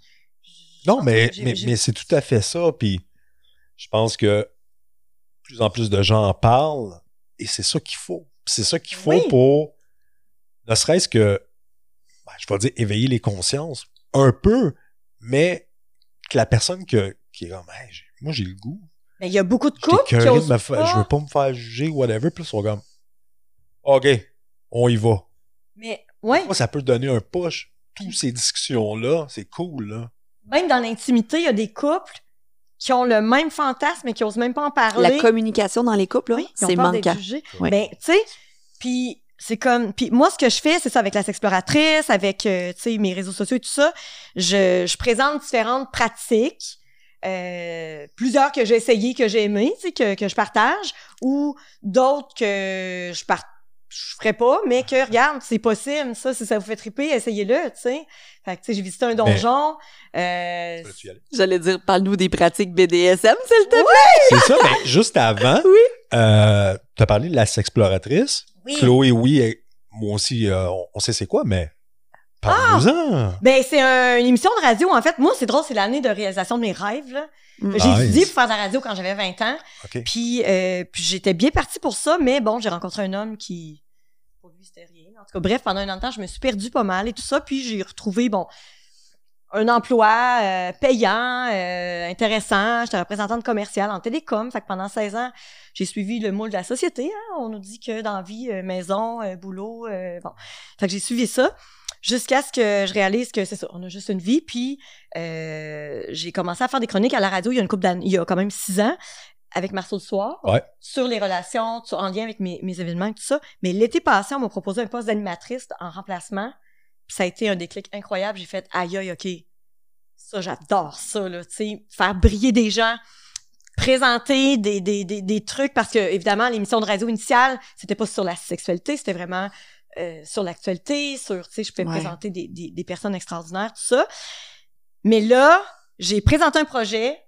Non, mais c'est tout à fait ça. Puis je pense que de plus en plus de gens en parlent et c'est ça qu'il faut. Puis c'est ça qu'il faut Oui. pour, ne serait-ce que, ben, je vais dire, éveiller les consciences un peu, mais que la personne qui est comme, hey, moi j'ai le goût. Mais il y a beaucoup de J'étais couples qui écœuré osent de je veux pas me faire juger, whatever. Puis là, ils sont comme, OK, on y va. Mais, ouais, Moi, ça peut donner un push. Toutes ces discussions-là, c'est cool, là. même dans l'intimité, il y a des couples qui ont le même fantasme mais qui osent même pas en parler. La communication dans les couples, là, Oui, ils ont c'est peur d'être manquant. jugés. Oui. Ben, tu sais, puis c'est comme... Puis moi, ce que je fais, c'est ça avec la Sexploratrice, avec, tu sais, mes réseaux sociaux et tout ça. Je présente différentes pratiques, plusieurs que j'ai essayées, que j'ai aimées, tu sais, que je partage, ou d'autres que je ferais pas, mais que, regarde, c'est possible, ça, si ça vous fait triper, essayez-le, tu sais. Fait que, tu sais, j'ai visité un donjon. Peux-tu y aller? J'allais dire, parle-nous des pratiques BDSM, s'il te plaît. C'est ça, mais juste avant, Oui. tu as parlé de la Sexploratrice. Oui. Chloé, oui, moi aussi, on sait c'est quoi, mais parle-nous-en. Ben, c'est une émission de radio, en fait. Moi, c'est drôle, c'est l'année de réalisation de mes rêves, là. Mm. J'ai Nice. étudié pour faire de la radio quand j'avais 20 ans. OK. Puis j'étais bien partie pour ça, mais bon, j'ai rencontré un homme qui... Pour lui, c'était rien. En tout cas, bref, pendant un an de temps, je me suis perdue pas mal et tout ça. Puis j'ai retrouvé, bon, un emploi payant, intéressant. J'étais représentante commerciale en télécom. Fait que pendant 16 ans, j'ai suivi le moule de la société. Hein. On nous dit que dans la vie, maison, boulot, bon. Fait que j'ai suivi ça jusqu'à ce que je réalise que c'est ça, on a juste une vie. Puis j'ai commencé à faire des chroniques à la radio il y a une couple d'années, il y a quand même 6 ans, avec Marceau le soir, Ouais. sur les relations, en lien avec mes événements et tout ça. Mais l'été passé, on m'a proposé un poste d'animatrice en remplacement. Puis ça a été un déclic incroyable. J'ai fait aïe aïe, OK. Ça, j'adore ça, là, tu sais, faire briller des gens, présenter des trucs, parce que, évidemment, l'émission de radio initiale, c'était pas sur la sexualité, c'était vraiment sur l'actualité, sur, tu sais, je pouvais présenter des personnes extraordinaires, tout ça. Mais là, j'ai présenté un projet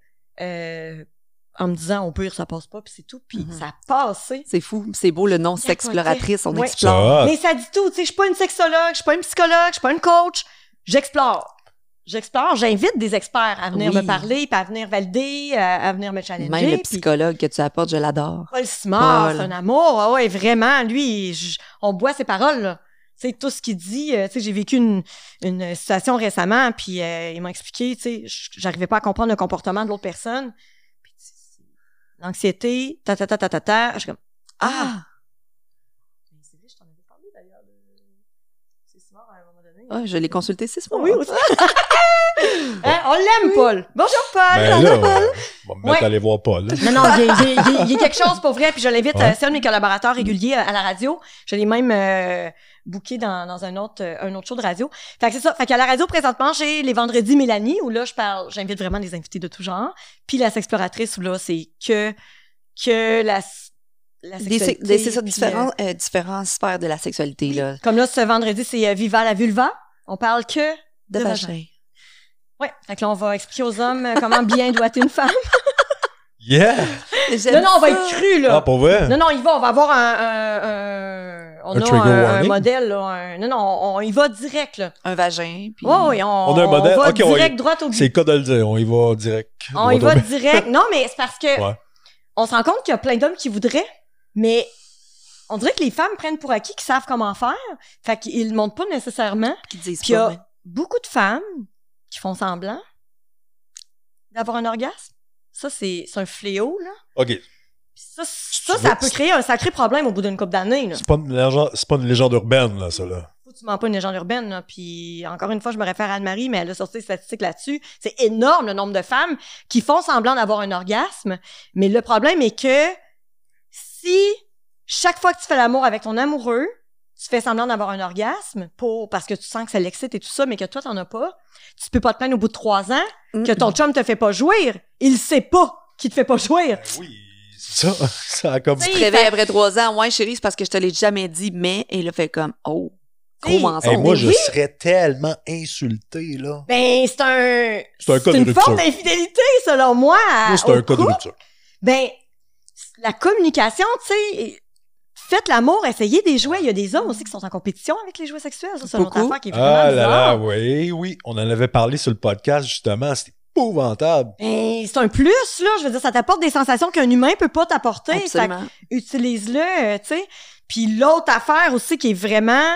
en me disant, au pire, ça passe pas, puis c'est tout, puis ça a passé. C'est fou, c'est beau le nom Capoté. sexploratrice, on Ouais. explore. Ça, Mais ça dit tout, tu sais, je suis pas une sexologue, je suis pas une psychologue, je suis pas une coach, j'explore. J'invite des experts à venir me parler, puis à venir valider, à venir me challenger. Même le puis psychologue que tu apportes, je l'adore. Paul Simard, Paul. c'est un amour. Ah ouais, vraiment, lui, on boit ses paroles, là. Tu sais, tout ce qu'il dit, tu sais, j'ai vécu une situation récemment, puis il m'a expliqué, tu sais, j'arrivais pas à comprendre le comportement de l'autre personne. Puis l'anxiété, je suis comme, ah! Mais c'est vrai, je t'en avais parlé, d'ailleurs, de Simard à un moment donné. Ah, je l'ai consulté 6 mois. Oui, aussi. Hein, on l'aime, Paul. Bonjour, Paul. ben là, on va me mettre Ouais. à aller voir Paul. là. Non, il y a quelque chose pour vrai, puis je l'invite, c'est un de mes collaborateurs réguliers à la radio. Je l'ai même booké dans un autre show de radio. Fait que c'est ça. Fait qu'à la radio, présentement, j'ai les vendredis Mélanie, où là, j'invite vraiment des invités de tout genre. Puis la Sexploratrice, où là, c'est que la sexualité. C'est ça, puis, différentes sphères de la sexualité, oui. là. Comme là, ce vendredi, c'est Viva la vulva. On parle que De vagin. Ouais. Fait que là, on va expliquer aux hommes comment bien doit être une femme. Yeah! Non, on va être cru, là. Ah, pour vrai? Non, on va avoir Un trigger warning? modèle, là. On y va direct, là. Un vagin. Puis... Oui, On a un modèle. on va Ok, direct droit au but. C'est le cas de le dire. On y va direct. On y va direct. Non, mais c'est parce que Ouais. on se rend compte qu'il y a plein d'hommes qui voudraient, mais on dirait que les femmes prennent pour acquis qu'ils savent comment faire. Fait qu'ils le montrent pas nécessairement. Qui disent Puis il y pas, a beaucoup de femmes qui font semblant d'avoir un orgasme. Ça, c'est un fléau, là. OK. Ça peut créer un sacré problème au bout d'une couple d'années, là. C'est pas une légende urbaine, là, ça, là. Faut que tu mens pas une légende urbaine, là. Puis encore une fois, je me réfère à Anne-Marie, mais elle a sorti des statistiques là-dessus. C'est énorme le nombre de femmes qui font semblant d'avoir un orgasme. Mais le problème est que si chaque fois que tu fais l'amour avec ton amoureux, tu fais semblant d'avoir un orgasme parce que tu sens que ça l'excite et tout ça, mais que toi, t'en as pas, tu peux pas te plaindre au bout de 3 ans que ton chum te fait pas jouir. Il sait pas qu'il te fait pas jouir. Oui, c'est ça. Ça a comme... Tu te réveilles après 3 ans. Ouais, chérie, c'est parce que je te l'ai jamais dit, mais... Et il a fait comme, oh, gros mensonge. Moi, je serais tellement insulté, là. Ben, c'est une forme d'infidélité, selon moi. Moi, c'est un cas de rupture. Ben, la communication, tu sais... Faites l'amour, essayez des jouets. Il y a des hommes aussi qui sont en compétition avec les jouets sexuels. Ça, c'est une autre affaire qui est vraiment bizarre. Oui. On en avait parlé sur le podcast, justement. C'était épouvantable. Ben, c'est un plus, là. Je veux dire, ça t'apporte des sensations qu'un humain peut pas t'apporter. Absolument. Utilise-le, tu sais. Puis l'autre affaire aussi qui est vraiment...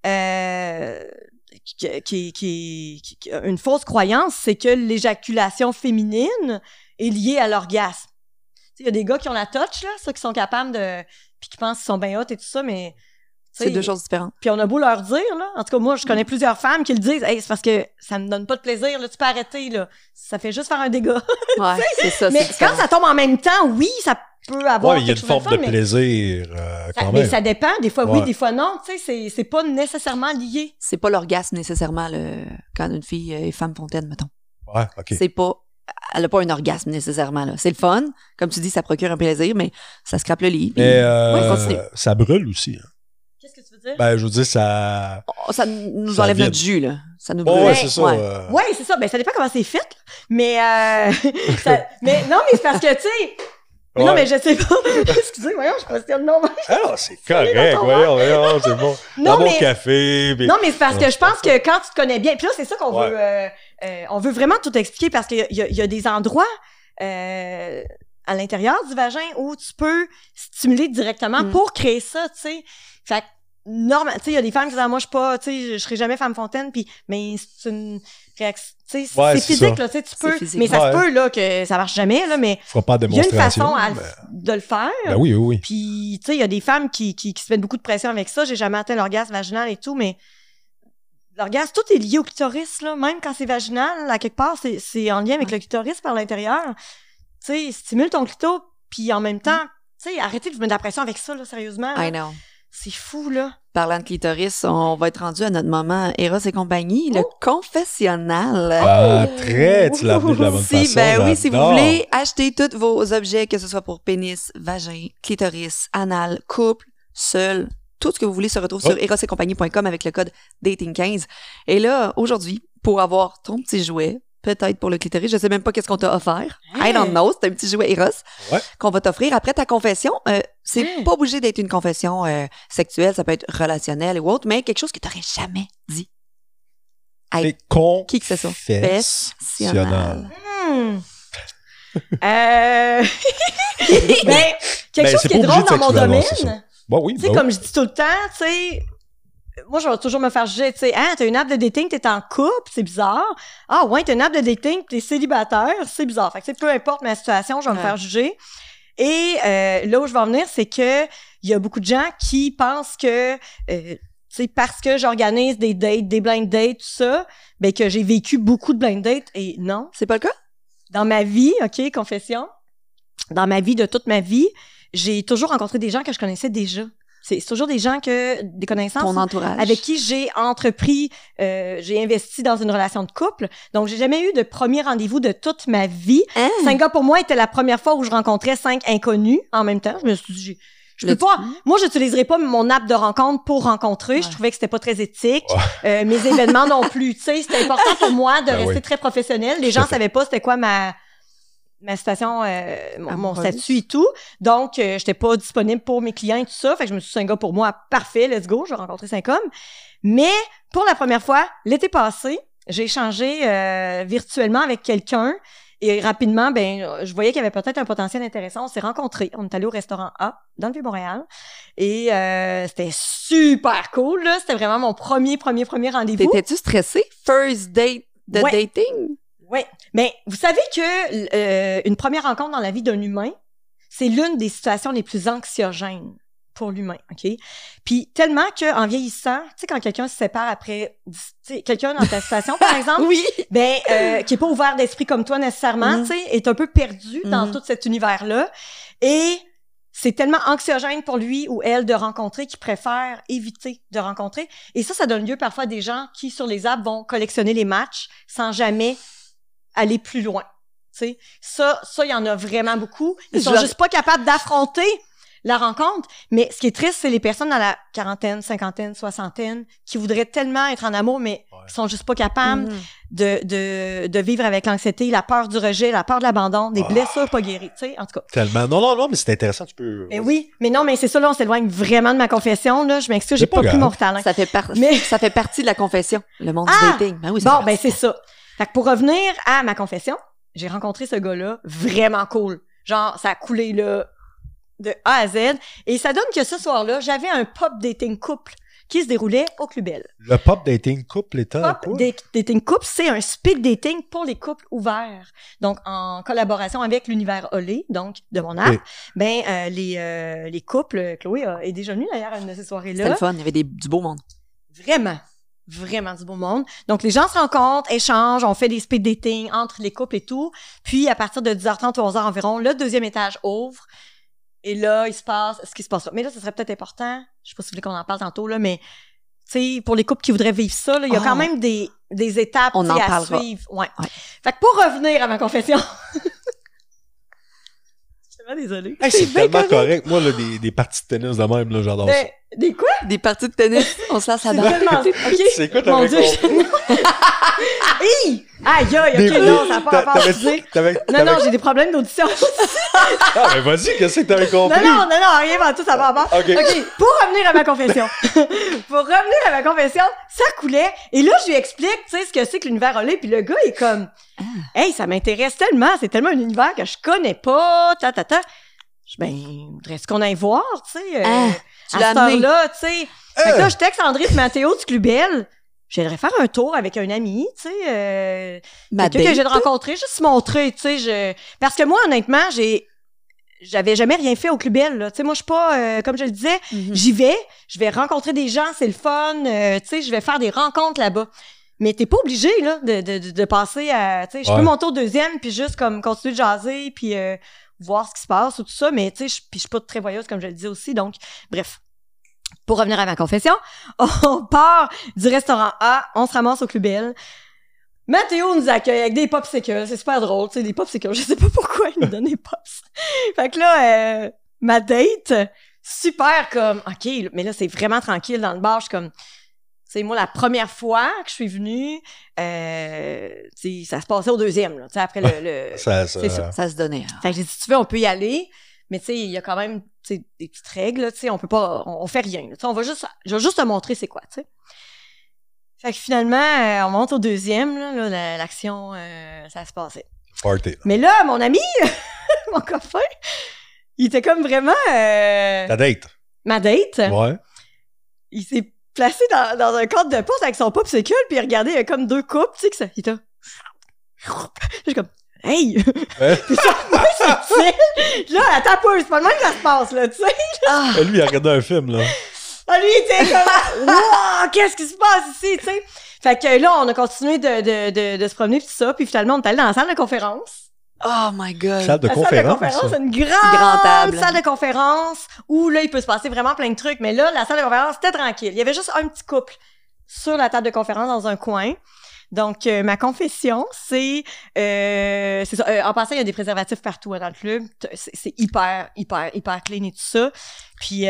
qui une fausse croyance, c'est que l'éjaculation féminine est liée à l'orgasme. Il y a des gars qui ont la touch, là, ceux qui sont capables de... puis qui pensent qu'ils sont bien hot et tout ça, mais... C'est deux choses différentes. Puis on a beau leur dire, là. En tout cas, moi, je connais plusieurs femmes qui le disent. Hey, c'est parce que ça me donne pas de plaisir, là. Tu peux arrêter, là. Ça fait juste faire un dégât. Ouais, c'est ça. Mais quand ça tombe en même temps, oui, ça peut avoir. Ouais, il y a une forme de plaisir, quand même. Mais ça dépend. Des fois, oui, des fois, non. Tu sais, c'est pas nécessairement lié. C'est pas l'orgasme nécessairement, quand une fille est femme fontaine, mettons. Ouais, OK. C'est pas. Elle n'a pas un orgasme nécessairement, là. C'est le fun. Comme tu dis, ça procure un plaisir, mais ça scrape le lit. Mais ça brûle aussi. Hein. Qu'est-ce que tu veux dire? Ben, je veux dire, ça... Ça nous enlève notre jus, là. Ça nous brûle. Ouais, c'est ça. Ouais, c'est ça. Ben, ça dépend comment c'est fait, là. Mais, mais non, mais c'est parce que, tu sais... Mais non, mais je sais pas. Excusez, voyons, je questionne le nom. Alors, c'est correct. Voyons, c'est bon. Dans mon café. Non, mais c'est parce que je pense que quand tu te connais bien... Puis là, c'est ça qu'on veut... on veut vraiment tout expliquer parce qu'il y a des endroits... à l'intérieur du vagin où tu peux stimuler directement pour créer ça, tu sais. Fait que, normal, tu sais, il y a des femmes qui disent, moi, je suis pas, tu sais, je serai jamais femme fontaine, puis, mais c'est une réaction, tu sais, c'est physique, là, tu sais, tu peux, mais ça se peut, là, que ça marche jamais, là, mais. Il y a une façon de le faire. Ben oui. Puis, tu sais, il y a des femmes qui se mettent beaucoup de pression avec ça. J'ai jamais atteint l'orgasme vaginal et tout, mais l'orgasme, tout est lié au clitoris, là. Même quand c'est vaginal, à quelque part, c'est en lien avec le clitoris par l'intérieur. Tu sais, stimule ton clito, puis en même temps, tu sais, arrêtez de vous mettre de la pression avec ça, là, sérieusement. Là. I know. C'est fou, là. Parlant de clitoris, on va être rendu à notre moment Eros et compagnie, le confessionnal. Ah, tu l'as amené de la bonne façon. Ben oui, si vous voulez acheter tous vos objets, que ce soit pour pénis, vagin, clitoris, anal, couple, seul, tout ce que vous voulez se retrouve sur erosetcompagnie.com avec le code DATING15. Et là, aujourd'hui, pour avoir ton petit jouet, peut-être pour le clitoris, je sais même pas qu'est-ce qu'on t'a offert. I don't know, c'est un petit jouet Eros qu'on va t'offrir après ta confession. C'est pas obligé d'être une confession sexuelle, ça peut être relationnelle ou autre, mais quelque chose que t'aurais jamais dit. Hey, qui que ce soit. Confessionnal. Ben, quelque chose qui est drôle dans mon domaine. Oui, tu sais, comme je dis tout le temps, tu sais, moi, je vais toujours me faire juger, tu sais, t'as une app de dating, t'es en couple, c'est bizarre. Ah ouais, t'as une app de dating, t'es célibataire, c'est bizarre. Fait que, peu importe ma situation, je vais me faire juger. Et là où je vais en venir, c'est que il y a beaucoup de gens qui pensent que, tu sais, parce que j'organise des dates, des blind dates, tout ça, ben que j'ai vécu beaucoup de blind dates. Et non. C'est pas le cas? Dans ma vie, OK, confession, dans ma vie, de toute ma vie, j'ai toujours rencontré des gens que je connaissais déjà. C'est toujours des gens des connaissances. Ton entourage. Avec qui j'ai entrepris, j'ai investi dans une relation de couple. Donc, j'ai jamais eu de premier rendez-vous de toute ma vie. 5 gars, pour moi, était la première fois où je rencontrais 5 inconnus en même temps. Je me suis dit, je peux pas. Moi, j'utiliserais pas mon app de rencontre pour rencontrer. Je trouvais que c'était pas très éthique. Mes événements non plus. Tu sais, c'était important pour moi de rester très professionnel. Les gens savaient pas c'était quoi ma situation, mon statut et tout. Donc, j'étais pas disponible pour mes clients et tout ça. Fait que je me suis dit, c'est un gars pour moi, parfait, let's go. J'ai rencontré 5 hommes. Mais, pour la première fois, l'été passé, j'ai échangé virtuellement avec quelqu'un. Et rapidement, je voyais qu'il y avait peut-être un potentiel intéressant. On s'est rencontrés. On est allé au restaurant A, dans le Vieux-Montréal. Et c'était super cool, là. C'était vraiment mon premier rendez-vous. T'étais-tu stressée? First date de dating? Oui, mais vous savez que une première rencontre dans la vie d'un humain, c'est l'une des situations les plus anxiogènes. pour l'humain, OK? Puis tellement qu'en vieillissant, tu sais, quand quelqu'un se sépare après, tu sais, quelqu'un dans ta situation, par exemple, oui. ben, qui est pas ouvert d'esprit comme toi nécessairement, tu sais, est un peu perdu dans tout cet univers-là. Et c'est tellement anxiogène pour lui ou elle de rencontrer qu'il préfère éviter de rencontrer. Et ça donne lieu parfois à des gens qui, sur les apps, vont collectionner les matchs sans jamais aller plus loin. Tu sais, ça, il y en a vraiment beaucoup. Ils sont juste pas capables d'affronter la rencontre. Mais ce qui est triste, c'est les personnes dans la quarantaine, cinquantaine, soixantaine qui voudraient tellement être en amour, mais qui sont juste pas capables de vivre avec l'anxiété, la peur du rejet, la peur de l'abandon, des blessures pas guéries, tu sais, en tout cas. Tellement. Non, mais c'est intéressant, tu peux... Mais oui, mais non, mais c'est ça, là, on s'éloigne vraiment de ma confession, là. Je m'excuse, j'ai pas pris mon talent. Ça fait partie de la confession, le monde du dating. Ben oui, bon, ben c'est ça. Fait que pour revenir à ma confession, j'ai rencontré ce gars-là vraiment cool. Genre, ça a coulé, là, de A à Z. Et ça donne que ce soir-là, j'avais un pop dating couple qui se déroulait au Club Bell. Le pop dating couple étant quoi? Dating couple, c'est un speed dating pour les couples ouverts. Donc, en collaboration avec l'univers Olé, donc de mon app, les couples, Chloé est déjà venue d'ailleurs à une de ces soirées-là. C'était le fun, il y avait du beau monde. Vraiment du beau monde. Donc, les gens se rencontrent, échangent, on fait des speed dating entre les couples et tout. Puis, à partir de 10h30, 11h environ, le deuxième étage ouvre. Et là, il se passe ce qui se passe là. Mais là, ça serait peut-être important. Je sais pas si vous voulez qu'on en parle tantôt, là, mais tu sais, pour les couples qui voudraient vivre ça, là, il y a quand même des étapes à suivre. Ouais. Fait que pour revenir à ma confession. Je suis vraiment désolée. Hey, c'est tellement correct. Moi, là, des parties de tennis de même, là, j'adore ça. Des quoi? Des parties de tennis. On se lance à barre. OK. C'est quoi ta réponse? Aïe, OK, non, ça n'a pas rapport à Non, j'ai des problèmes d'audition. Ah, mais vas-y, qu'est-ce que t'avais compris? Non, rien dans tout, ça va rapport. OK, pour revenir à ma confession. Ça coulait. Et là, je lui explique, tu sais, ce que c'est que l'univers Olé. Puis le gars est comme, hey, ça m'intéresse tellement. C'est tellement un univers que je connais pas. Est-ce qu'on aille voir, tu sais, à cette heure-là, tu sais. Fait que là, je texte André et Mathéo du Club Bell. J'aimerais faire un tour avec un ami, tu sais, quelqu'un que j'ai rencontré, juste montrer, tu sais, parce que moi, honnêtement, j'avais jamais rien fait au Club Bell, là. Tu sais, moi, je suis pas, comme je le disais, j'y vais, je vais rencontrer des gens, c'est le fun, tu sais, je vais faire des rencontres là-bas. Mais t'es pas obligé, là, de passer à, tu sais, je peux monter au deuxième, puis juste, comme, continuer de jaser, puis voir ce qui se passe ou tout ça, mais, tu sais, puis je suis pas très voyeuse, comme je le disais aussi, donc, bref. Pour revenir à ma confession, on part du restaurant A, on se ramasse au Club Bell. Mathéo nous accueille avec des popsicles, c'est super drôle, tu sais, des popsicles, je sais pas pourquoi il nous donne des pops. Fait que là, ma date, super comme, OK, mais là, c'est vraiment tranquille dans le bar, je suis comme, c'est moi la première fois que je suis venue, ça se passait au deuxième, là, tu sais, après ça se donnait. Fait que j'ai dit, si tu veux, on peut y aller, mais tu sais, il y a quand même, tu sais, des petites règles, tu sais, on peut pas, on fait rien, tu sais, je vais juste te montrer c'est quoi, tu sais. Fait que finalement, on monte au deuxième, là, l'action, ça se passait. Party. Mais là, mon ami, mon copain, il était comme vraiment... Ta date. Ma date. Ouais. Il s'est placé dans un cadre de poste avec son popsicle, puis il regardait, il y a comme deux couples, tu sais, que ça... Il était... Je suis comme... Hey! C'est ça, moi, c'est là, attends pas, c'est pas le même que ça se passe, là, tu sais. Lui, il a regardé un film, là. Lui, il était comme, wow, qu'est-ce qui se passe ici, tu sais. Fait que là, on a continué de se promener pis tout ça, puis finalement, on est allé dans la salle de conférence. Oh my God! Salle de conférence, c'est une grande table. Salle de conférence où là, il peut se passer vraiment plein de trucs. Mais là, la salle de conférence, c'était tranquille. Il y avait juste un petit couple sur la table de conférence dans un coin. Donc, ma confession, c'est ça. En passant, il y a des préservatifs partout dans le club. C'est hyper clean et tout ça. Puis,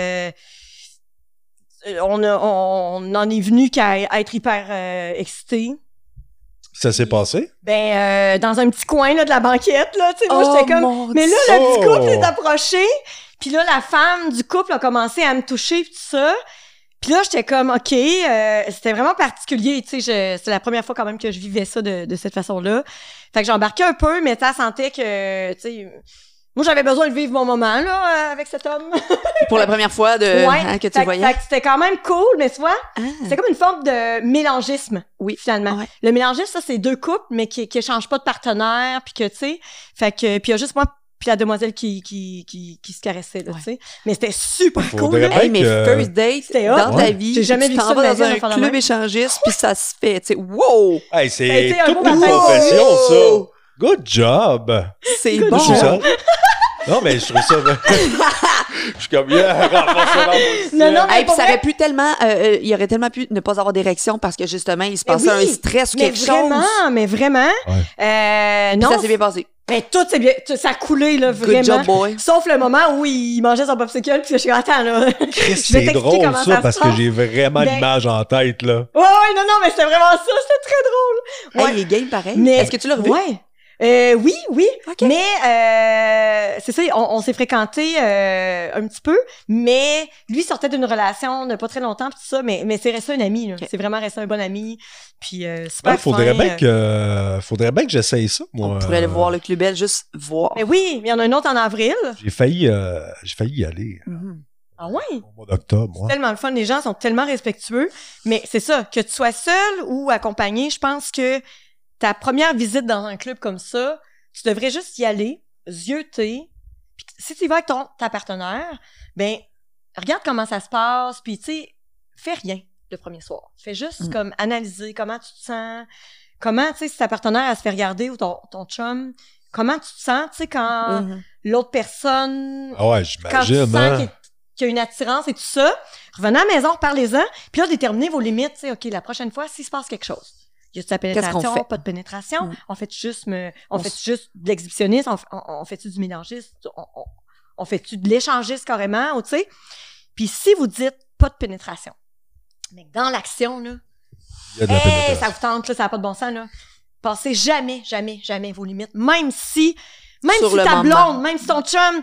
on en est venu qu'à être hyper excités. Ça s'est passé? Ben, dans un petit coin là, de la banquette, là, tu sais, moi, j'étais comme... Mais là, le petit couple est approché, puis là, la femme du couple a commencé à me toucher, puis tout ça. Puis là, j'étais comme, OK, c'était vraiment particulier, tu sais, c'est la première fois quand même que je vivais ça de cette façon-là. Fait que j'embarquais un peu, mais tu sentais que, tu sais... Moi, j'avais besoin de vivre mon moment, là, avec cet homme. Pour la première fois que tu voyais. Fait que c'était quand même cool, mais tu vois, c'était comme une forme de mélangisme, oui, finalement. Ouais. Le mélangisme, ça, c'est deux couples, mais qui échangent pas de partenaires, puis que, tu sais, fait que, puis il y a juste moi puis la demoiselle qui se caressait, là, tu sais. Mais c'était super cool. Hey, mais first date dans ta vie, j'ai jamais vu ça dans un club échangiste, puis ça se fait, tu sais, wow! Hey, c'est toute une confession, ça! Good job! C'est bon! Non, mais je trouve ça... Je suis comme, non, mais puis ça aurait pu tellement... il aurait tellement pu ne pas avoir d'érection parce que, justement, il se passait un stress ou quelque chose. Mais vraiment. Non. Ça s'est bien passé. Mais tout c'est bien, ça a coulé, là, vraiment. Good job, boy. Sauf le moment où il mangeait son popsicle, puis je suis attends, là. C'est drôle, ça, parce que j'ai vraiment l'image en tête, là. Ouais, non, mais c'était vraiment ça, c'était très drôle. Hey, il est game pareil. Mais, est-ce que tu l'as revu? Ouais. Oui. Okay. Mais c'est ça, on s'est fréquentés un petit peu, mais lui sortait d'une relation de pas très longtemps pis tout ça, mais c'est resté un ami, là. Okay. C'est vraiment resté un bon ami. Puis super faudrait bien que j'essaye ça, moi. On pourrait aller voir le Club Bell, juste voir. Mais oui, il y en a un autre en avril. J'ai failli y aller. Ah ouais? Au mois d'octobre, moi. C'est tellement le fun, les gens sont tellement respectueux, mais c'est ça, que tu sois seul ou accompagné, je pense que ta première visite dans un club comme ça, tu devrais juste y aller, zioter. Puis si tu y vas avec ta partenaire, ben regarde comment ça se passe, puis tu sais, fais rien le premier soir. Fais juste comme analyser comment tu te sens, comment, tu sais, si ta partenaire, elle se fait regarder ou ton chum, comment tu te sens, tu sais, quand l'autre personne... Ah ouais, j'imagine, quand tu sens qu'il y a une attirance et tout ça, revenez à la maison, parlez-en, puis là, déterminez vos limites, tu sais, OK, la prochaine fois, s'il se passe quelque chose. Y a-tu de la pénétration, pas de pénétration? On fait juste de l'exhibitionnisme? On fait-tu du mélangisme? On fait-tu de l'échangiste carrément? Tu sais? Puis si vous dites pas de pénétration, mais dans l'action, là, il y a de la pénétration. Ça vous tente, là, ça n'a pas de bon sens, là. Passez jamais vos limites. Même si ta blonde, même si ton chum,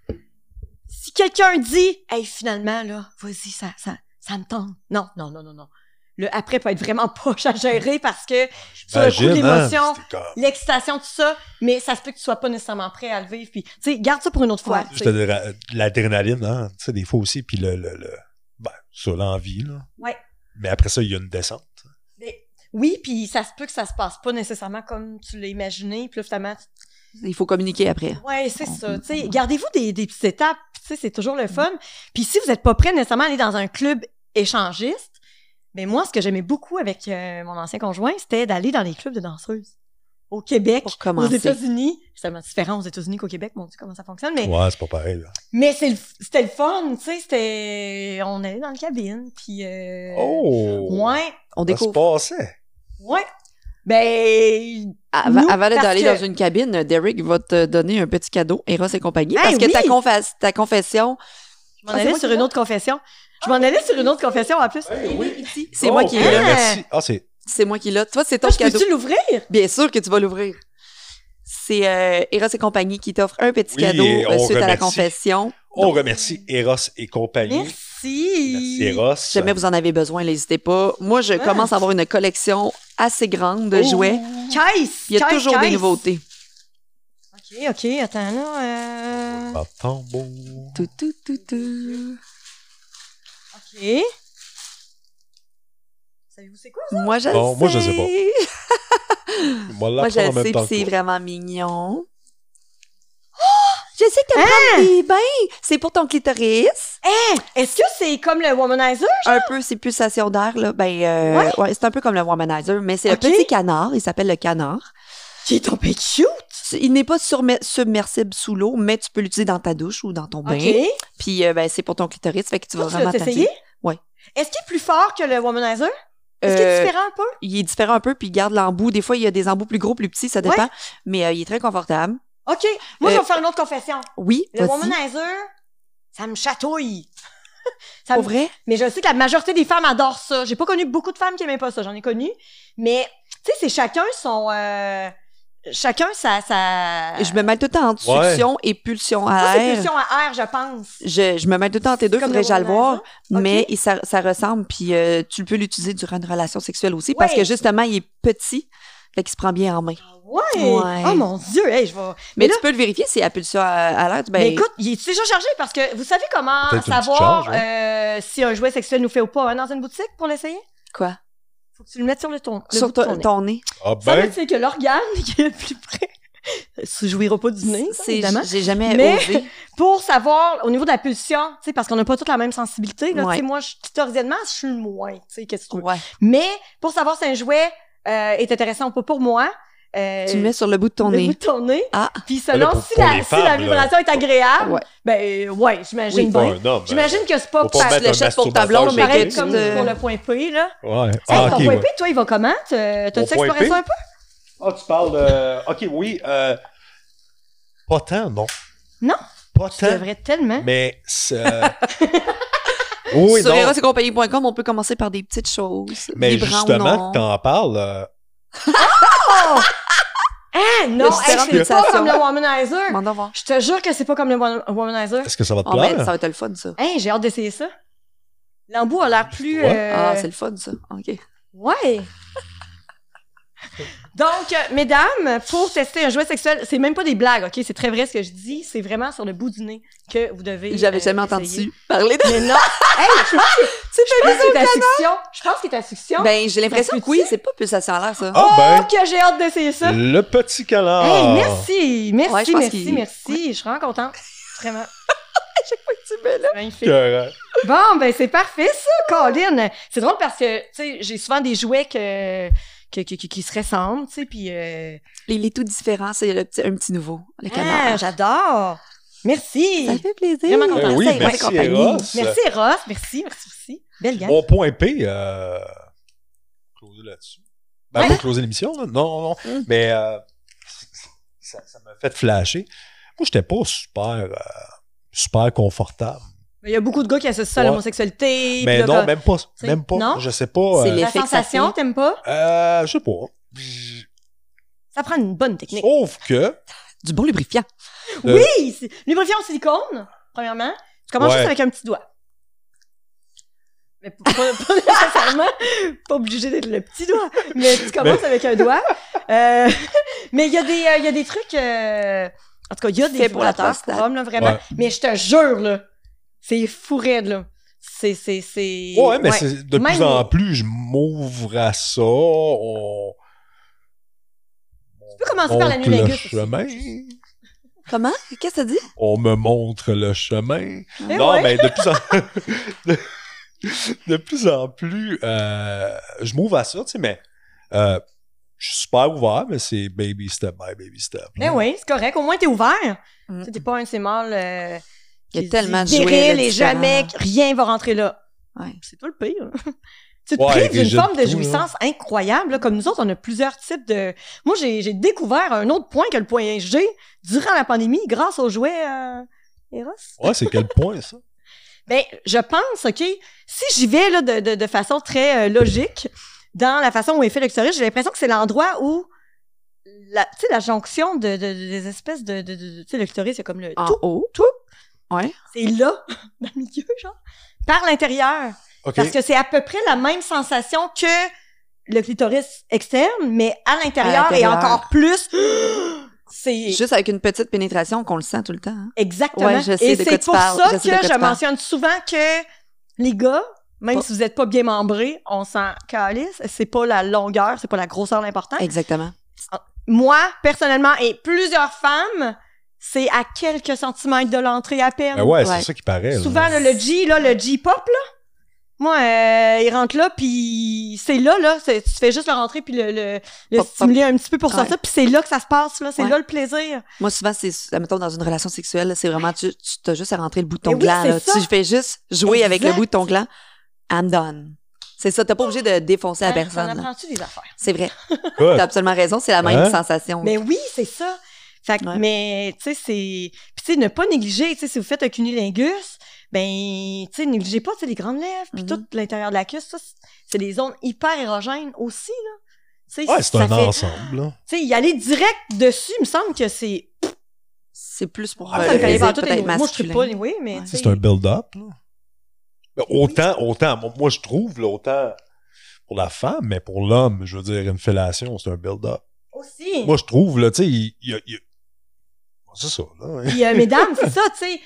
si quelqu'un dit, hey, finalement, là, vas-y, ça me tente. Non. Le après peut être vraiment poche à gérer parce que sur le coup de l'émotion, l'excitation, tout ça, mais ça se peut que tu sois pas nécessairement prêt à le vivre. Puis, tu sais, garde ça pour une autre fois. Juste l'adrénaline, hein, tu sais, des fois aussi, puis sur l'envie, là. Ouais. Mais après ça, il y a une descente. Oui, puis ça se peut que ça se passe pas nécessairement comme tu l'as imaginé, puis là, finalement... Il faut communiquer après. Ouais, c'est ça. Tu sais, gardez-vous des petites étapes, tu sais, c'est toujours le fun. Puis si vous êtes pas prêt nécessairement à aller dans un club échangiste, mais moi, ce que j'aimais beaucoup avec mon ancien conjoint, c'était d'aller dans les clubs de danseuses. Au Québec, aux États-Unis. C'est tellement différent aux États-Unis qu'au Québec, mon Dieu, comment ça fonctionne. Mais... Ouais, c'est pas pareil, là. Mais c'était le fun, tu sais, on allait dans la cabine, puis... Ouais. On découvre. Ça se passait. Ouais. Ben... Avant d'aller dans une cabine, Derek va te donner un petit cadeau, Eros et compagnie, parce que ta confession... Je m'en allais sur une autre confession. En plus. Oui, c'est moi qui est là. Merci. C'est moi qui est là. Toi, c'est ton cadeau. Peux-tu l'ouvrir? Bien sûr que tu vas l'ouvrir. C'est Eros et compagnie qui t'offre un petit cadeau suite à la confession. On remercie Eros et compagnie. Merci. Merci, Eros. Si jamais vous en avez besoin, n'hésitez pas. Moi, je commence à avoir une collection assez grande de jouets. Il y a toujours des nouveautés. OK. Attends, là. Tambour. Tout. OK. Savez-vous c'est quoi, ça? Moi, je sais. Moi, je sais pas. Moi, je sais, puis c'est vraiment mignon. Je sais que t'as prends des bains. C'est pour ton clitoris. Est-ce que c'est comme le womanizer? Un peu, c'est pulsation d'air, là. Ouais, c'est un peu comme le womanizer, mais c'est le petit canard. Il s'appelle le canard. Qui est tombé cute. Il n'est pas submersible sous l'eau, mais tu peux l'utiliser dans ta douche ou dans ton bain. Puis, c'est pour ton clitoris, fait que tu vas vraiment t'as essayé? Oui. Est-ce qu'il est plus fort que le womanizer? Est-ce qu'il est différent un peu? Il est différent un peu, puis il garde l'embout. Des fois, il y a des embouts plus gros, plus petits, ça dépend. Mais il est très confortable. OK. Moi, je vais faire une autre confession. Oui, le womanizer, ça me chatouille. Pour vrai? Mais je sais que la majorité des femmes adorent ça. J'ai pas connu beaucoup de femmes qui aimaient pas ça. J'en ai connu. Mais, tu sais, c'est chacun son... Chacun sa... Je me mets tout le temps entre succion et pulsion à air. C'est pulsion à air, je pense. Je me mets tout le temps entre les deux, faudrait que j'aille le voir. Mais ça ressemble, puis tu peux l'utiliser durant une relation sexuelle aussi, parce que justement, il est petit, fait qu'il se prend bien en main. Oh mon Dieu, hey, je vais... Mais là, tu peux le vérifier si à pulsion à l'air. Mais écoute, il est déjà chargé, parce que vous savez comment savoir si un jouet sexuel nous fait ou pas dans une boutique pour l'essayer? Quoi? Faut que tu le mettes sur ton nez. Ah ça veut dire que l'organe qui est le plus près Tu jouiras pas du nez, évidemment. J'ai jamais osé. Pour savoir, au niveau de la pulsion, tu sais, parce qu'on n'a pas toute la même sensibilité, là, tu sais, moi, clitoridiennement, je suis le moins, tu sais, qu'est-ce que tu trouves? Ouais. Mais, pour savoir si un jouet est intéressant ou pas pour moi, tu le mets sur le bout de ton nez. Le bout de ton nez. Ah. Puis selon si la vibration est agréable, ben, j'imagine bien. J'imagine que c'est pas tu l'achètes pour ta blonde, mais pareil comme pour le point P, là. Ouais. Ton point P, toi, il va comment? T'as-tu exploré ça un peu? Ah, tu parles de... OK, oui. Pas tant, non. Non? Pas tant. Tu devrais tellement. Mais oui, sur erosetcompagnie.com, on peut commencer par des petites choses. Mais justement, que t'en parles... Oh! Ah, non, c'est pas comme le Womanizer. Je te jure que c'est pas comme le Womanizer. Est-ce que ça va te plaire? Ça va être le fun, ça. Hey, j'ai hâte d'essayer ça. L'embout a l'air plus... c'est le fun, ça. OK. Ouais. Donc, mesdames, pour tester un jouet sexuel, c'est même pas des blagues, OK? C'est très vrai ce que je dis. C'est vraiment sur le bout du nez que vous devez J'avais jamais entendu parler de... Mais non! Hey, je pense que c'est ta succion. Je pense que c'est ta succion. Ben, j'ai l'impression que oui, c'est pas pulsation à l'air, ça. Que j'ai hâte d'essayer ça. Le petit canard. Hey, merci. Merci. Ouais. Je suis vraiment contente. Vraiment. À chaque fois que tu mets là. Magnifique. Bon, ben, c'est parfait, ça, Colin. C'est drôle parce que, tu sais, j'ai souvent des jouets qui se ressemblent, tu sais, puis... Il est tout différent, c'est un petit nouveau, le canard. Ah, j'adore! Merci! Ça fait plaisir! Vraiment content. Oui, merci, Eros. Merci, Eros. Merci aussi. Belle gamme. Mon point P, closer là-dessus. Ben, pas closer l'émission, là. Non. Mais ça m'a fait flasher. Moi, j'étais pas super confortable. Il y a beaucoup de gars qui associent ça à l'homosexualité. Mais non, gars, même pas. Non? Je sais pas. C'est la sensation, t'aimes pas? Je sais pas. Ça prend une bonne technique. Sauf que... Du bon lubrifiant. Oui! Lubrifiant au silicone, premièrement. Tu commences juste avec un petit doigt. Mais pas nécessairement, pas obligé d'être le petit doigt, mais tu commences avec un doigt. Mais il y a des trucs... En tout cas, il y a des vibrateurs pour hommes, là, vraiment. Ouais. Mais je te jure, là, c'est fou raide, là. C'est... Ouais, mais c'est de plus en plus, je m'ouvre à ça. Tu peux commencer par l'anulingus. Comment? Qu'est-ce que ça dit? On me montre le chemin. Non, mais de plus en plus, je m'ouvre à ça, tu sais, mais je suis super ouvert, mais c'est baby step by baby step. Eh oui, c'est correct. Au moins, t'es ouvert. Tu sais, t'es pas un c'est mal. Il y a tellement de jouets et jamais rien va rentrer là. Ouais. C'est toi le pire. Tu te prives d'une forme de jouissance incroyable. Là. Comme nous autres, on a plusieurs types de... Moi, j'ai découvert un autre point que le point G durant la pandémie grâce aux jouets Eros. Ouais, c'est quel point, ça? Ben, je pense, OK, si j'y vais là, de façon très logique, dans la façon où est fait le clitoris, j'ai l'impression que c'est l'endroit où la jonction des espèces de tu sais, le clitoris, c'est comme le tout. Ouais. C'est là, dans le milieu, genre, par l'intérieur. Okay. Parce que c'est à peu près la même sensation que le clitoris externe, mais à l'intérieur et encore plus. C'est juste avec une petite pénétration qu'on le sent tout le temps. Hein? Exactement. Ouais, je sais et de c'est quoi tu pour parles. Ça que je mentionne souvent que les gars, même si vous n'êtes pas bien membrés, on s'en calisse. C'est pas la longueur, c'est pas la grosseur l'important. Exactement. Moi, personnellement, et plusieurs femmes, c'est à quelques centimètres de l'entrée à peine. Ouais, c'est ça qui paraît. Souvent, le G-pop, là, moi, il rentre là, puis c'est là, tu fais juste le rentrer, puis le stimuler un petit peu pour sortir, puis c'est là que ça se passe, là, c'est là le plaisir. Moi, souvent, c'est, mettons, dans une relation sexuelle, c'est vraiment, tu as juste à rentrer le bout de ton gland, là. Tu fais juste jouer avec le bout de ton gland, I'm done. C'est ça, t'as pas obligé de défoncer la personne. Ça en apprend-tu des affaires? C'est vrai. T'as absolument raison, c'est la même sensation. Mais oui, c'est ça. Fait que, mais, tu sais, c'est... Puis, tu sais, ne pas négliger, tu sais, si vous faites un cunilingus, ben, tu sais, négligez pas, tu sais, les grandes lèvres, puis tout l'intérieur de la cuisse, ça, c'est des zones hyper érogènes aussi, là. Ouais, c'est un ensemble, là. Tu sais, y aller direct dessus, il me semble que c'est... C'est plus pour ça me fait peut-être masculin. Moi, je ne pas, oui, mais... C'est un build-up, là. Autant, moi, je trouve, là, autant pour la femme, mais pour l'homme, je veux dire, une fellation, c'est un build-up. Aussi. Moi, je trouve, là, tu sais, il y a... C'est ça, là. Puis, mesdames, c'est ça, tu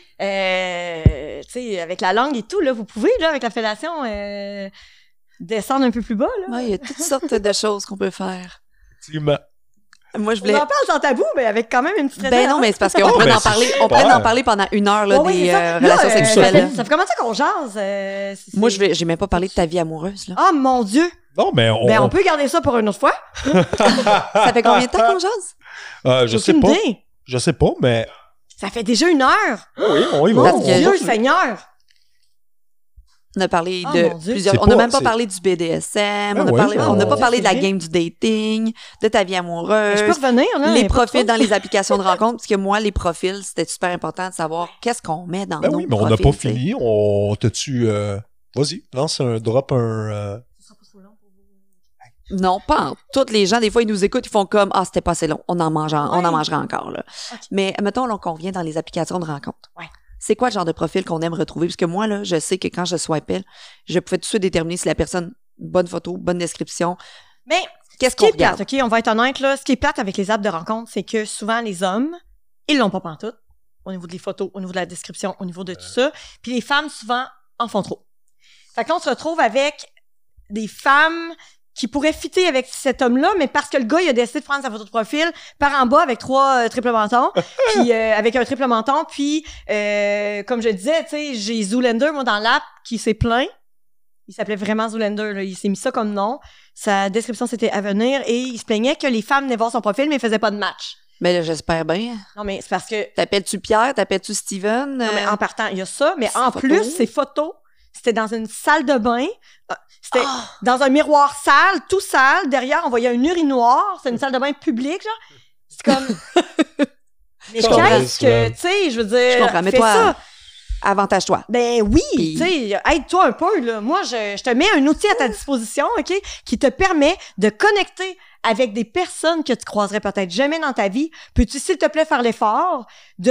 sais, avec la langue et tout, là, vous pouvez, là, avec la fellation, descendre un peu plus bas, là. Oui, il y a toutes sortes de choses qu'on peut faire. Effectivement. Moi, je voulais... On en parle sans tabou, mais avec quand même une petite réserve. Ben non, mais c'est parce qu'on pourrait en parler. On pourrait en parler pendant 1 heure, là, des relations sexuelles. Ça fait combien de temps qu'on jase? Moi, j'ai même pas parlé de ta vie amoureuse, là. Oh, mon Dieu! Non, mais on peut garder ça pour une autre fois. Ça fait combien de temps qu'on jase? Je sais pas. Je sais pas, mais... Ça fait déjà 1 heure. Oui, on y va. Mon Dieu, Seigneur! On a parlé de plusieurs... On n'a même pas parlé du BDSM. On n'a pas parlé de la game du dating, de ta vie amoureuse. Je peux revenir, là. Les profils dans les applications de rencontres. Parce que moi, les profils, c'était super important de savoir qu'est-ce qu'on met dans nos profils. Oui, mais on n'a pas fini. On t'a-tu... Vas-y, lance un drop, Non, pas. Toutes les gens, des fois, ils nous écoutent, ils font comme « Ah, c'était pas assez long. On en mangera encore. » là. Okay. Mais mettons qu'on revient dans les applications de rencontres. Ouais. C'est quoi le genre de profil qu'on aime retrouver? Parce que moi, là, je sais que quand je swipais, je pouvais tout de suite déterminer si la personne, bonne photo, bonne description. Mais qu'est-ce qu'on regarde? Plate, OK, on va être honnête, là. Ce qui est plate avec les apps de rencontre, c'est que souvent, les hommes, ils l'ont pas pantoute. Au niveau des photos, au niveau de la description, au niveau de tout ça. Puis les femmes, souvent, en font trop. Fait que là, on se retrouve avec des femmes qui pourraient fitter avec cet homme-là, mais parce que le gars, il a décidé de prendre sa photo de profil par en bas avec 3 triples mentons, puis avec un triple menton, puis comme je disais, tu sais, j'ai Zoolander, moi, dans l'app, qui s'est plaint. Il s'appelait vraiment Zoolander, là. Il s'est mis ça comme nom. Sa description, c'était à venir, et il se plaignait que les femmes venaient voir son profil, mais il faisait pas de match. Mais là, j'espère bien. Non, mais c'est parce que... T'appelles-tu Pierre? T'appelles-tu Steven? Non, mais en partant, il y a ça, mais en plus, ces photos, c'était dans une salle de bain. C'était dans un miroir sale, tout sale. Derrière, on voyait un urinoir. C'est une salle de bain publique, genre. C'est comme... mais qu'est-ce que... Tu sais, je veux dire... Je comprends, mais toi, ça. Avantage-toi. Ben oui, tu sais, aide-toi un peu, là. Moi, je te mets un outil à ta disposition, OK, qui te permet de connecter avec des personnes que tu croiserais peut-être jamais dans ta vie. Peux-tu, s'il te plaît, faire l'effort de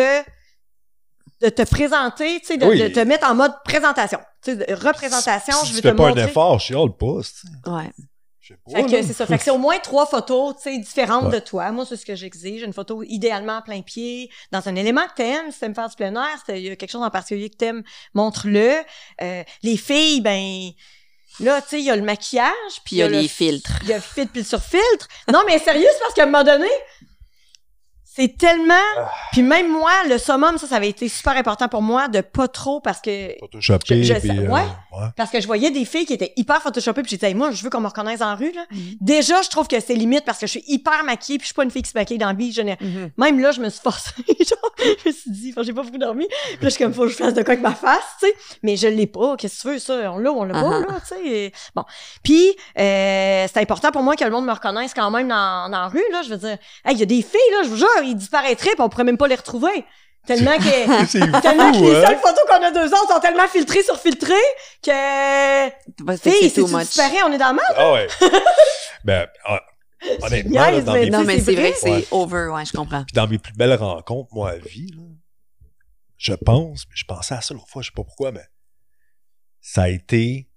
te présenter, tu sais, de te mettre en mode présentation. Tu sais, représentation, si je veux te montrer. Tu fais pas un effort, je chiale pas, ouais. Fait que c'est ça. Fait que c'est au moins 3 photos, tu sais, différentes de toi. Moi, c'est ce que j'exige. Une photo idéalement à plein pied, dans un élément que t'aimes. Si t'aimes faire du plein air, si y a quelque chose en particulier que t'aimes, montre-le. Les filles, ben... Là, tu sais, il y a le maquillage. Puis il y a les filtres. Il y a filtre puis sur filtre. Non, mais sérieux, c'est parce qu'à un moment donné... C'est tellement... Puis même moi, le summum, ça avait été super important pour moi de pas trop parce que... Photoshopé, parce que je voyais des filles qui étaient hyper photoshopées puis j'ai dit, hey, moi, je veux qu'on me reconnaisse en rue, là. Déjà, je trouve que c'est limite parce que je suis hyper maquillée puis je suis pas une fille qui se maquille dans la vie. Même là, je me suis forcée. Genre, je me suis dit, j'ai pas beaucoup dormi. Puis là, je suis comme, faut que je fasse de quoi avec ma face, tu sais. Mais je l'ai pas. Qu'est-ce que tu veux, ça? On l'a ou on l'a pas, là, tu sais. Bon. Puis, c'est important pour moi que le monde me reconnaisse quand même dans la rue, là. Je veux dire, hey, il y a des filles, là, je vous jure, ils disparaîtraient puis on pourrait même pas les retrouver. Tellement que les seules photos qu'on a 2 ans sont tellement filtrées sur filtrées que si tu disparais, on est dans le mal. Ah ouais. Ben honnêtement, mais c'est vrai que c'est over, ouais, je comprends. Puis dans mes plus belles rencontres, moi, à vie, là, je pensais à ça l'autre fois, je sais pas pourquoi, mais ça a été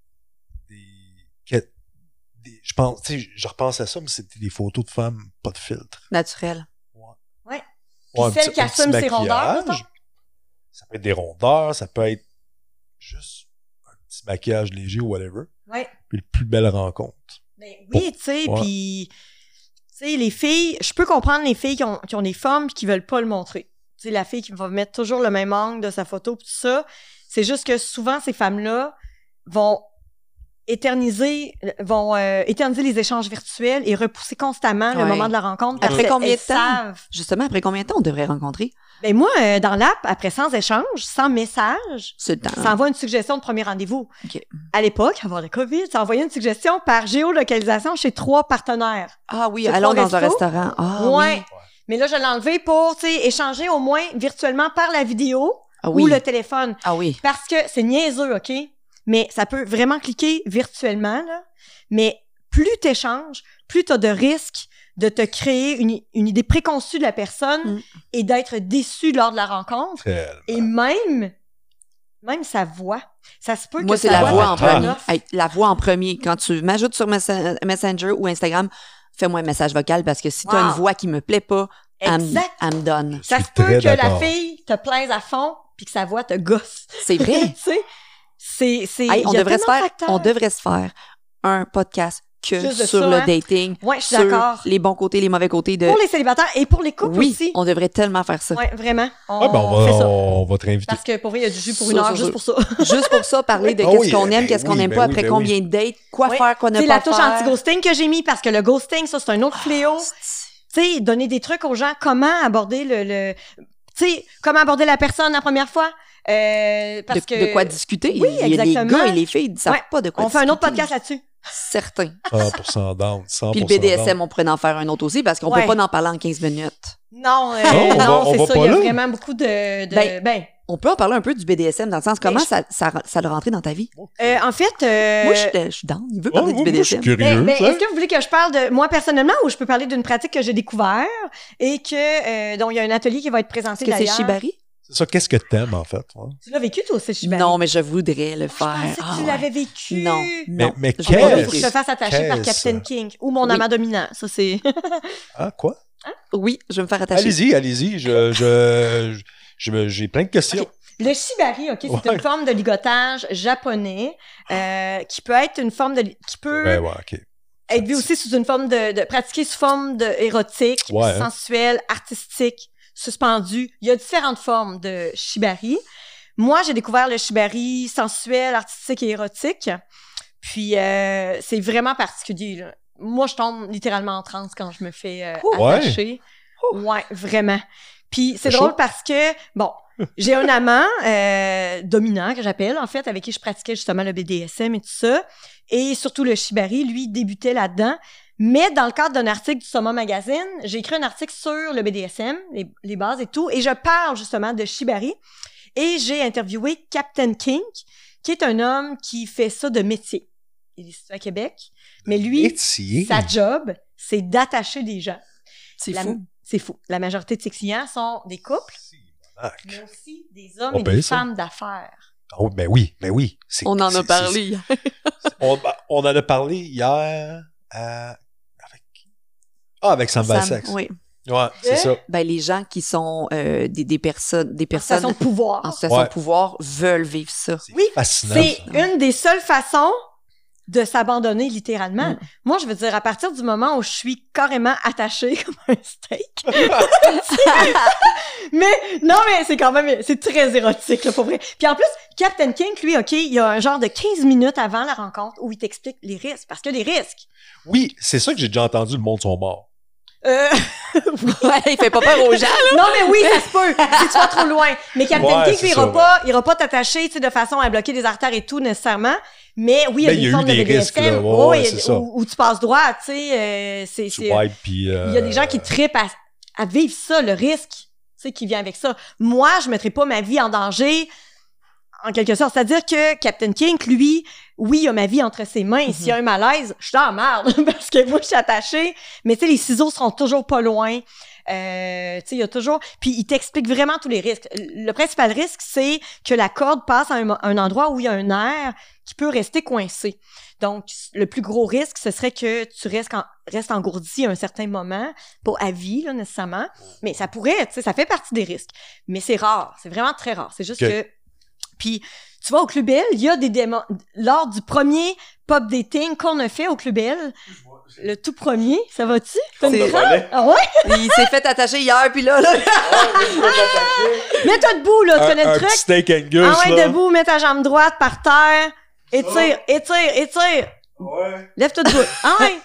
je pense, tu sais, je repense à ça, mais c'était des photos de femmes pas de filtre. Naturel. Ouais. Puis celle qui assume ses rondeurs, ça peut être des rondeurs, ça peut être juste un petit maquillage léger ou whatever. Ouais. Puis le plus belle rencontre. Ben oui, tu sais, puis tu sais, les filles, je peux comprendre les filles qui ont des formes et qui veulent pas le montrer. Tu sais, la fille qui va mettre toujours le même angle de sa photo, tout ça. C'est juste que souvent, ces femmes-là vont éterniser les échanges virtuels et repousser constamment le moment de la rencontre. Après combien de temps? Justement, après combien de temps on devrait rencontrer? Ben moi, dans l'app, après 100 échanges, 100 messages, ça envoie une suggestion de premier rendez-vous. Okay. À l'époque, avant le COVID, ça envoyait une suggestion par géolocalisation chez 3 partenaires. Ah oui, allons dans un restaurant. Ah oui. Mais là, je l'ai enlevé pour, tu sais, échanger au moins virtuellement par la vidéo ou le téléphone. Ah oui. Parce que c'est niaiseux, OK? Mais ça peut vraiment cliquer virtuellement, là. Mais plus t'échanges, plus t'as de risques de te créer une idée préconçue de la personne et d'être déçu lors de la rencontre. Et même sa voix. Ça se peut que c'est la voix en premier. Hey, la voix en premier. Quand tu m'ajoutes sur Messenger ou Instagram, fais-moi un message vocal parce que si tu as une voix qui me plaît pas, I'm done. Ça se peut que la fille te plaise à fond puis que sa voix te gosse. C'est vrai. Tu sais, on devrait se faire un podcast que sur le dating. Oui, je suis d'accord. Les bons côtés, les mauvais côtés de... Pour les célibataires et pour les couples aussi. Oui, on devrait tellement faire ça. Oui, vraiment. On va te réinviter. Parce que pour vrai, il y a du jus pour une heure juste pour ça. Juste pour ça, parler de qu'est-ce qu'on aime, qu'est-ce qu'on n'aime pas, après combien de dates, quoi faire, quoi ne pas faire. C'est la touche anti-ghosting que j'ai mis parce que le ghosting, ça, c'est un autre fléau. Tu sais, donner des trucs aux gens, comment aborder tu sais, comment aborder la personne la première fois. Parce que... De quoi discuter. Oui, exactement. Les gars et les filles ne savent pas de quoi discuter. On fait un autre podcast là-dessus. Certain. 100% down, 100% Puis le BDSM, on pourrait en faire un autre aussi parce qu'on peut pas en parler en 15 minutes. Non, c'est ça. Il y a vraiment beaucoup de on peut en parler un peu du BDSM dans le sens comment ça l'a rentré dans ta vie? En fait... Moi, je suis down. Il veut parler du BDSM. Moi, je suis curieux. Est-ce que vous voulez que je parle de moi personnellement ou je peux parler d'une pratique que j'ai découvert et que dont il y a un atelier qui va être présenté d'ailleurs? Est-ce que c'est Shibari? C'est ça, qu'est-ce que t'aimes, en fait? Ouais. Tu l'as vécu, toi aussi, Shibari? Non, mais je voudrais le faire. Je pensais que tu l'avais vécu. Non. Mais il faut que je te fasse attacher par Captain King ou mon amant dominant. Ça, c'est... Ah, quoi? Oui, je vais me faire attacher. Allez-y. J'ai plein de questions. Okay. Le shibari, c'est une forme de ligotage japonais qui peut être une forme de... qui peut être vu aussi sous une forme de pratiquer sous forme de érotique, sensuelle, artistique, suspendu. Il y a différentes formes de shibari. Moi, j'ai découvert le shibari sensuel, artistique et érotique. Puis, c'est vraiment particulier, là. Moi, je tombe littéralement en transe quand je me fais attacher. Ouais, vraiment. Puis, c'est drôle parce que, j'ai un amant dominant, que j'appelle, en fait, avec qui je pratiquais justement le BDSM et tout ça. Et surtout le shibari, lui, débutait là-dedans. Mais dans le cadre d'un article du Soma Magazine, j'ai écrit un article sur le BDSM, les bases et tout, et je parle justement de shibari. Et j'ai interviewé Captain King, qui est un homme qui fait ça de métier. Il est situé à Québec. Mais lui, sa job, c'est d'attacher des gens. C'est fou. La majorité de ses clients sont des couples, mais aussi des hommes et des femmes d'affaires. Oh, ben oui. On en a parlé. On en a parlé hier avec Sam Valsex. Oui. Ouais, c'est ça. Ben, les gens qui sont des personnes en situation de pouvoir. En situation de pouvoir veulent vivre ça. Oui, fascinant. C'est une des seules façons de s'abandonner littéralement. Moi, je veux dire, à partir du moment où je suis carrément attachée comme un steak. mais c'est quand même, c'est très érotique, là, pour vrai. Puis en plus, Captain King, lui, il y a un genre de 15 minutes avant la rencontre où il t'explique les risques. Parce que les risques. Oui, c'est ça que j'ai déjà entendu, le monde sont morts. Il fait pas peur aux gens, là. Non, mais oui, ça se peut, si tu vas trop loin. Mais Captain King, lui, il ira pas t'attacher, tu sais, de façon à bloquer les artères et tout, nécessairement. Mais oui, il y a des formes de BDSM où tu passes droit, tu sais. Il y a des gens qui trippent à vivre ça, le risque, tu sais, qui vient avec ça. Moi, je mettrais pas ma vie en danger, en quelque sorte. C'est-à-dire que Captain King, lui, oui, il a ma vie entre ses mains. S'il y a un malaise, je suis en merde parce que moi, je suis attachée. Mais tu sais, les ciseaux seront toujours pas loin. Tu sais, il y a toujours... Puis, il t'explique vraiment tous les risques. Le principal risque, c'est que la corde passe à un endroit où il y a un nerf qui peut rester coincé. Donc, le plus gros risque, ce serait que tu restes engourdi à un certain moment, pas à vie, là, nécessairement. Mais ça pourrait, tu sais, ça fait partie des risques. Mais c'est rare. C'est vraiment très rare. C'est juste que... Puis, tu vois, au Club Bell, il y a des démons... Lors du premier pop dating qu'on a fait au Club Bell, le tout premier, ça va-tu? T'as une crampe? Ah ouais? Il s'est fait attacher hier, puis là... Mets-toi debout, là, tu connais le truc? Steak Angus, ah ouais, là. Debout, mets ta jambe droite par terre, étire. Ouais. Lève-toi debout. Ah ouais?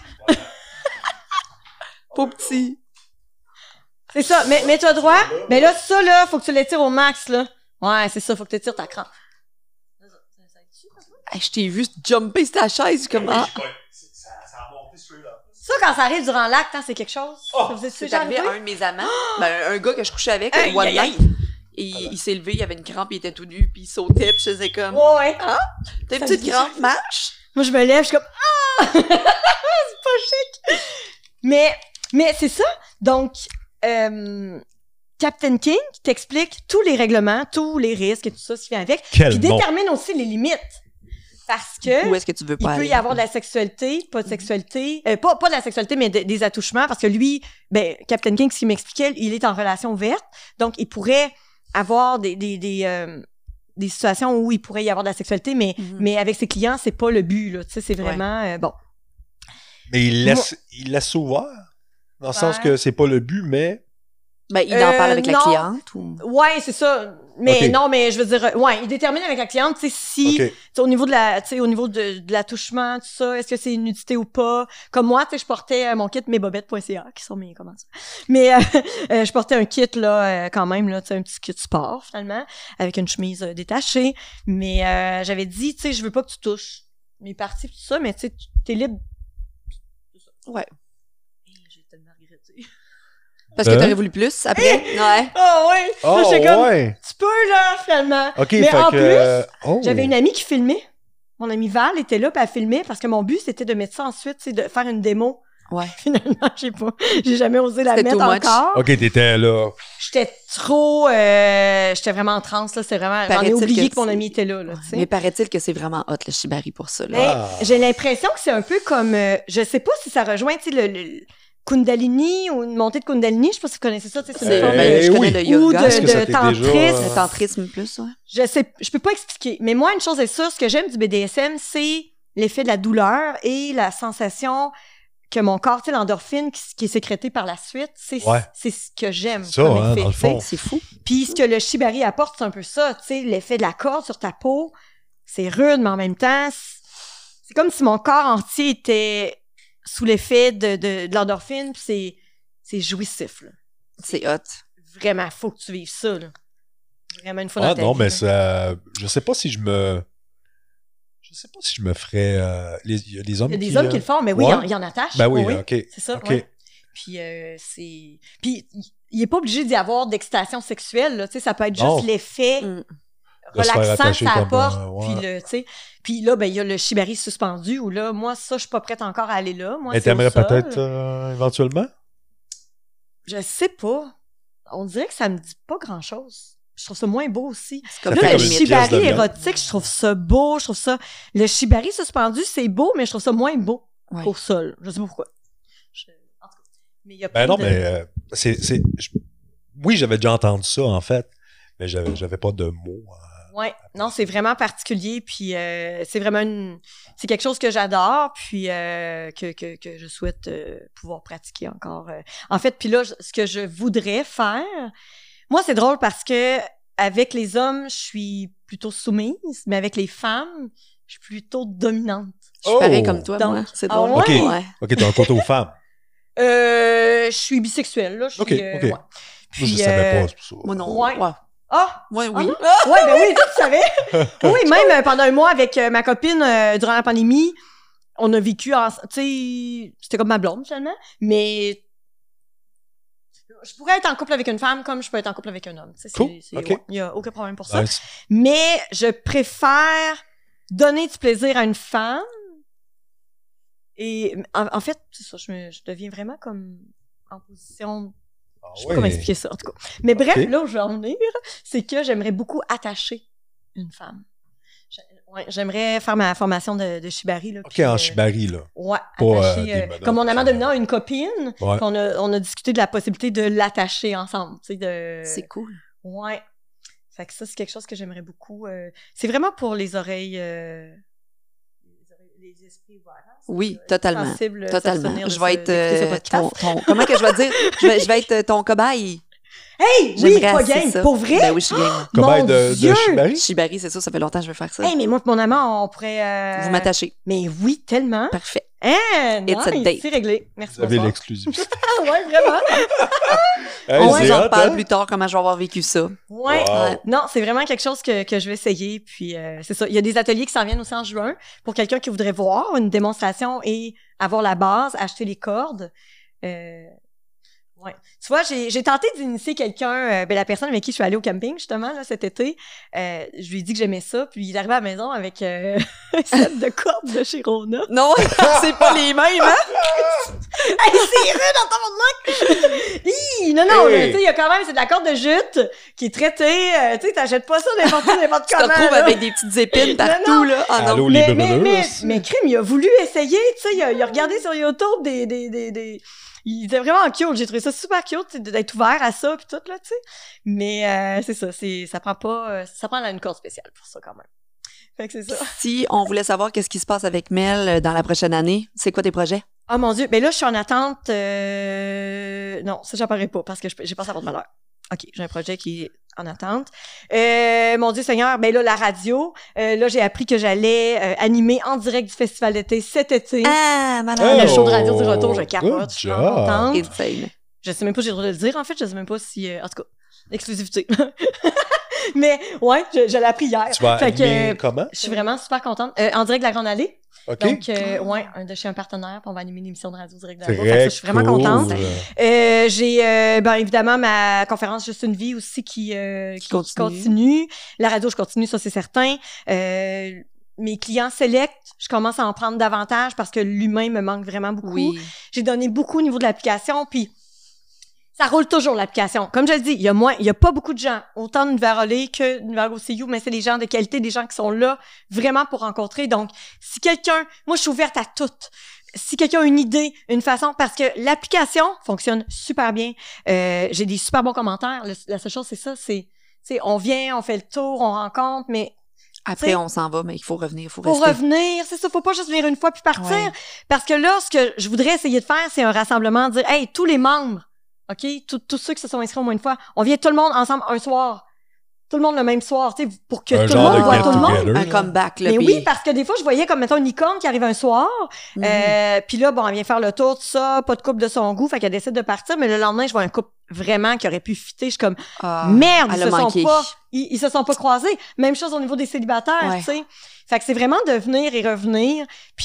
Pas petit. C'est ça, mets-toi droit. Mais là, ça, là, faut que tu l'étires au max, là. Ouais, c'est ça, faut que tu étires ta crampe. Je t'ai vu jumper sur ta chaise, comme... Ça a monté straight up. Ça, quand ça arrive durant l'acte, hein, c'est quelque chose. C'est arrivé à un de mes amants, un gars que je couchais avec, one night. Et il s'est levé, il avait une crampe, il était tout nu, puis il sautait, puis je faisais comme... Ouais. Ah, t'as une petite crampe, marche? Moi, je me lève, je suis comme... Ah! C'est pas chic! Mais c'est ça. Donc, Captain King t'explique tous les règlements, tous les risques et tout ça, ce qui vient avec. Puis détermine aussi les limites. Parce que où est-ce que tu veux pas il peut y avoir de la sexualité, pas de sexualité, pas de la sexualité, mais des attouchements, parce que lui, Captain King, ce qu'il m'expliquait, il est en relation ouverte, donc il pourrait avoir des situations où il pourrait y avoir de la sexualité, mais avec ses clients, c'est pas le but, là, tu sais, c'est vraiment, bon. Mais il laisse ouvert, dans le sens que c'est pas le but, mais... Ben, il en parle avec la cliente ou... Ouais, c'est ça. Mais non, mais je veux dire, il détermine avec la cliente, tu sais, si, au niveau de l'attouchement, tout ça, est-ce que c'est une nudité ou pas. Comme moi, tu sais, je portais mon kit mesbobettes.ca, qui sont mes commandes. Mais je portais un kit, là, quand même, là, tu sais, un petit kit sport, finalement, avec une chemise détachée. Mais j'avais dit, tu sais, je veux pas que tu touches mes parties, tout ça, mais tu sais, t'es libre. Ouais. J'ai tellement regretté. Parce que t'aurais voulu plus après? Ouais. Oh ouais! Oh, j'étais comme, ouais. tu peux, là, finalement. OK, mais en plus, j'avais une amie qui filmait. Mon amie Val était là, puis elle filmait, parce que mon but, c'était de mettre ça ensuite, c'est de faire une démo. Ouais. Finalement, j'ai jamais osé la mettre encore. OK, t'étais là. J'étais vraiment en transe, là. C'est vraiment, j'en ai oublié que mon amie était là, t'sais. Mais paraît-il que c'est vraiment hot, le shibari, pour ça, là. J'ai l'impression que c'est un peu comme, je sais pas si ça rejoint, tu sais, le Kundalini ou une montée de Kundalini, je sais pas si vous connaissez ça, c'est une forme je connais le yoga. Ou de tantrisme. Le tantrisme plus, ouais. Je peux pas expliquer, mais moi, une chose est sûre, ce que j'aime du BDSM, c'est l'effet de la douleur et la sensation que mon corps, tu sais, l'endorphine qui est sécrétée par la suite, c'est ce que j'aime. Ça, hein, dans le fond. C'est fou. Puis ce que le shibari apporte, c'est un peu ça, tu sais, l'effet de la corde sur ta peau, c'est rude, mais en même temps, c'est comme si mon corps entier était sous l'effet de l'endorphine, puis c'est jouissif, là. C'est hot. Vraiment, faut que tu vives ça, là. Vraiment une fois dans ta non, vie, mais là. ça... Je sais pas si je me ferais... Il y a des hommes qui le font, mais oui, il y en attache. Ben oui, OK. C'est ça, ouais. Puis Puis il est pas obligé d'y avoir d'excitation sexuelle, là. Tu sais, ça peut être juste l'effet... relaxant que ça apporte, puis là, ben, il y a le shibari suspendu, où là, moi, ça, je suis pas prête encore à aller là. Moi, et t'aimerais peut-être éventuellement? Je sais pas. On dirait que ça me dit pas grand-chose. Je trouve ça moins beau aussi. Comme là, le shibari érotique, je trouve ça beau, je trouve ça... Le shibari suspendu, c'est beau, mais je trouve ça moins beau qu'au sol. Je sais pas pourquoi. En tout cas, mais il y a pas mais oui, j'avais déjà entendu ça, en fait, mais j'avais pas de mots. Ouais, non, c'est vraiment particulier, puis c'est vraiment c'est quelque chose que j'adore, puis que je souhaite pouvoir pratiquer encore. En fait, puis là, ce que je voudrais faire, moi, c'est drôle parce que avec les hommes, je suis plutôt soumise, mais avec les femmes, je suis plutôt dominante. Je suis pareil comme toi, moi. C'est drôle. OK, t'as un côté aux femmes. Je suis bisexuelle, là. OK. Ouais. Puis, je savais pas, c'est pour ça. Moi non. Ouais. Ah! Oui. Ouais, ben oui, tu savais. Oui, même pendant un mois avec ma copine durant la pandémie, on a vécu ensemble. Tu sais, c'était comme ma blonde, finalement. Mais je pourrais être en couple avec une femme comme je peux être en couple avec un homme. Cool. Il n'y a aucun problème pour ça. Nice. Mais je préfère donner du plaisir à une femme. Et en fait, c'est ça, je deviens vraiment comme en position... Je sais pas comment expliquer ça, en tout cas. Mais bref, là où je veux en venir, c'est que j'aimerais beaucoup attacher une femme. J'aimerais faire ma formation de shibari. Là, OK, en shibari, là. Ouais, attacher, comme mon amant dominant a une copine, on a discuté de la possibilité de l'attacher ensemble. C'est cool. Ouais. Fait que ça, c'est quelque chose que j'aimerais beaucoup. C'est vraiment pour les oreilles... les esprits ouverts. Oui, totalement. Totalement. Je vais être comment que je vais dire? Je vais être ton cobaye. Hey! Oui, pas game. Pour vrai? Ben oui, je suis game. Cobaye de shibari? Shibari, c'est ça fait longtemps que je veux faire ça. Hey, mais moi et mon amant, on pourrait... Vous m'attachez. Mais oui, tellement. Parfait. It's a date. C'est réglé. Merci. Vous avez l'exclusivité. Ouais, vraiment. J'en parle plus tard comment je vais avoir vécu ça. Ouais. Non, c'est vraiment quelque chose que je vais essayer. Puis c'est ça. Il y a des ateliers qui s'en viennent aussi en juin pour quelqu'un qui voudrait voir une démonstration et avoir la base, acheter les cordes. Ouais. Tu vois, j'ai tenté d'initier quelqu'un, la personne avec qui je suis allée au camping, justement, là, cet été. Je lui ai dit que j'aimais ça, puis il est arrivé à la maison avec un set de cordes de chez Rona. Non, c'est pas les mêmes, hein? Hey, c'est rude dans ton monnaie! Non, tu sais, il y a quand même, c'est de la corde de jute qui est traitée. Tu sais, t'achètes pas ça n'importe comment. Tu te retrouves avec des petites épines partout, là. Allô, les brûleuses. Mais crime, il a voulu essayer, tu sais, il a regardé sur YouTube des il était vraiment cute. J'ai trouvé ça super cute d'être ouvert à ça puis tout, là, tu sais. Mais c'est ça, ça prend une corde spéciale pour ça, quand même. Fait que c'est ça. Si on voulait savoir qu'est-ce qui se passe avec Mel dans la prochaine année, c'est quoi tes projets? Oh mon Dieu, ben là, je suis en attente. Non, ça, j'en parlerai pas parce que j'ai passé à votre malheur. OK, j'ai un projet qui est en attente. Mon Dieu Seigneur, ben là, la radio. Là, j'ai appris que j'allais animer en direct du Festival d'été cet été. Ah, malade. Le show de radio du retour, je capote. Je suis contente. Insane. Je sais même pas si j'ai le droit de le dire, en fait. Je sais même pas si... en tout cas, exclusivité. Mais ouais, je l'ai appris hier. Tu vas animer comment? Je suis vraiment super contente. En direct de la Grande Allée. Okay. Donc, ouais, je suis un partenaire, puis on va animer une émission de radio direct de la Grande Allée. Je suis vraiment contente. J'ai, évidemment, ma conférence Juste une vie aussi qui continue. La radio, je continue, ça, c'est certain. Mes clients select, je commence à en prendre davantage parce que l'humain me manque vraiment beaucoup. Oui. J'ai donné beaucoup au niveau de l'application, puis ça roule toujours, l'application. Comme je le dis, il y a pas beaucoup de gens, autant d'Univers Olé que d'Univers GoCU, mais c'est des gens de qualité, des gens qui sont là vraiment pour rencontrer. Donc, si quelqu'un... Moi, je suis ouverte à tout. Si quelqu'un a une idée, une façon, parce que l'application fonctionne super bien. J'ai des super bons commentaires. La seule chose, c'est ça, c'est on vient, on fait le tour, on rencontre, mais... Après, on s'en va, mais il faut revenir, il faut rester. Faut revenir, c'est ça. Faut pas juste venir une fois puis partir. Ouais. Parce que là, ce que je voudrais essayer de faire, c'est un rassemblement, dire, hey, tous les membres, OK? Tous ceux qui se sont inscrits au moins une fois, on vient tout le monde ensemble un soir. Tout le monde le même soir, tu sais, pour que tout le monde voit tout le monde. Un comeback, là. Mais oui, parce que des fois, je voyais comme, mettons, une icône qui arrive un soir, puis là, bon, elle vient faire le tour, tout ça, pas de couple de son goût, fait qu'elle décide de partir, mais le lendemain, je vois un couple vraiment qui aurait pu fitter. Je suis comme, merde, ils se sont pas croisés. Même chose au niveau des célibataires, tu sais. Fait que c'est vraiment de venir et revenir, puis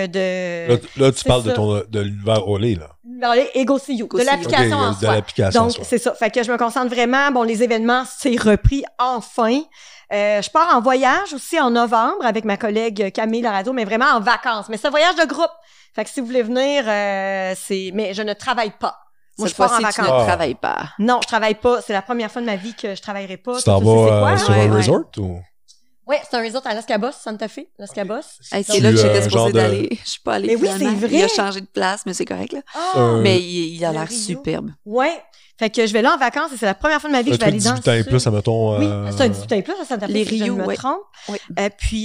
Là, tu parles de l'Univers Olé, là. L'Univers Olé et GoCU, de l'application en soi. De l'application Donc, c'est ça. Fait que je me concentre vraiment. Bon, les événements, c'est repris enfin. Je pars en voyage aussi en novembre avec ma collègue Camille la radio, mais vraiment en vacances. Mais c'est un voyage de groupe. Fait que si vous voulez venir, mais je ne travaille pas. Moi, je pars en vacances. Tu ne travailles pas. Non, je travaille pas. C'est la première fois de ma vie que je travaillerai pas. Tu t'en vas sur un resort ou? Oui, c'est un resort à Los Cabos, Santa Fe, Los Cabos. Hey, c'est là que j'étais supposée d'aller. Je suis pas allée. Mais oui, c'est vrai. Il a changé de place, mais c'est correct, là. Mais il a l'air superbe. Ouais. Fait que je vais là en vacances et c'est la première fois de ma vie que je vais aller dans 18 ans et plus, admettons. Oui, c'est un 18 ans et plus à Santa Fe, les si je ne me trompe. Oui. Puis,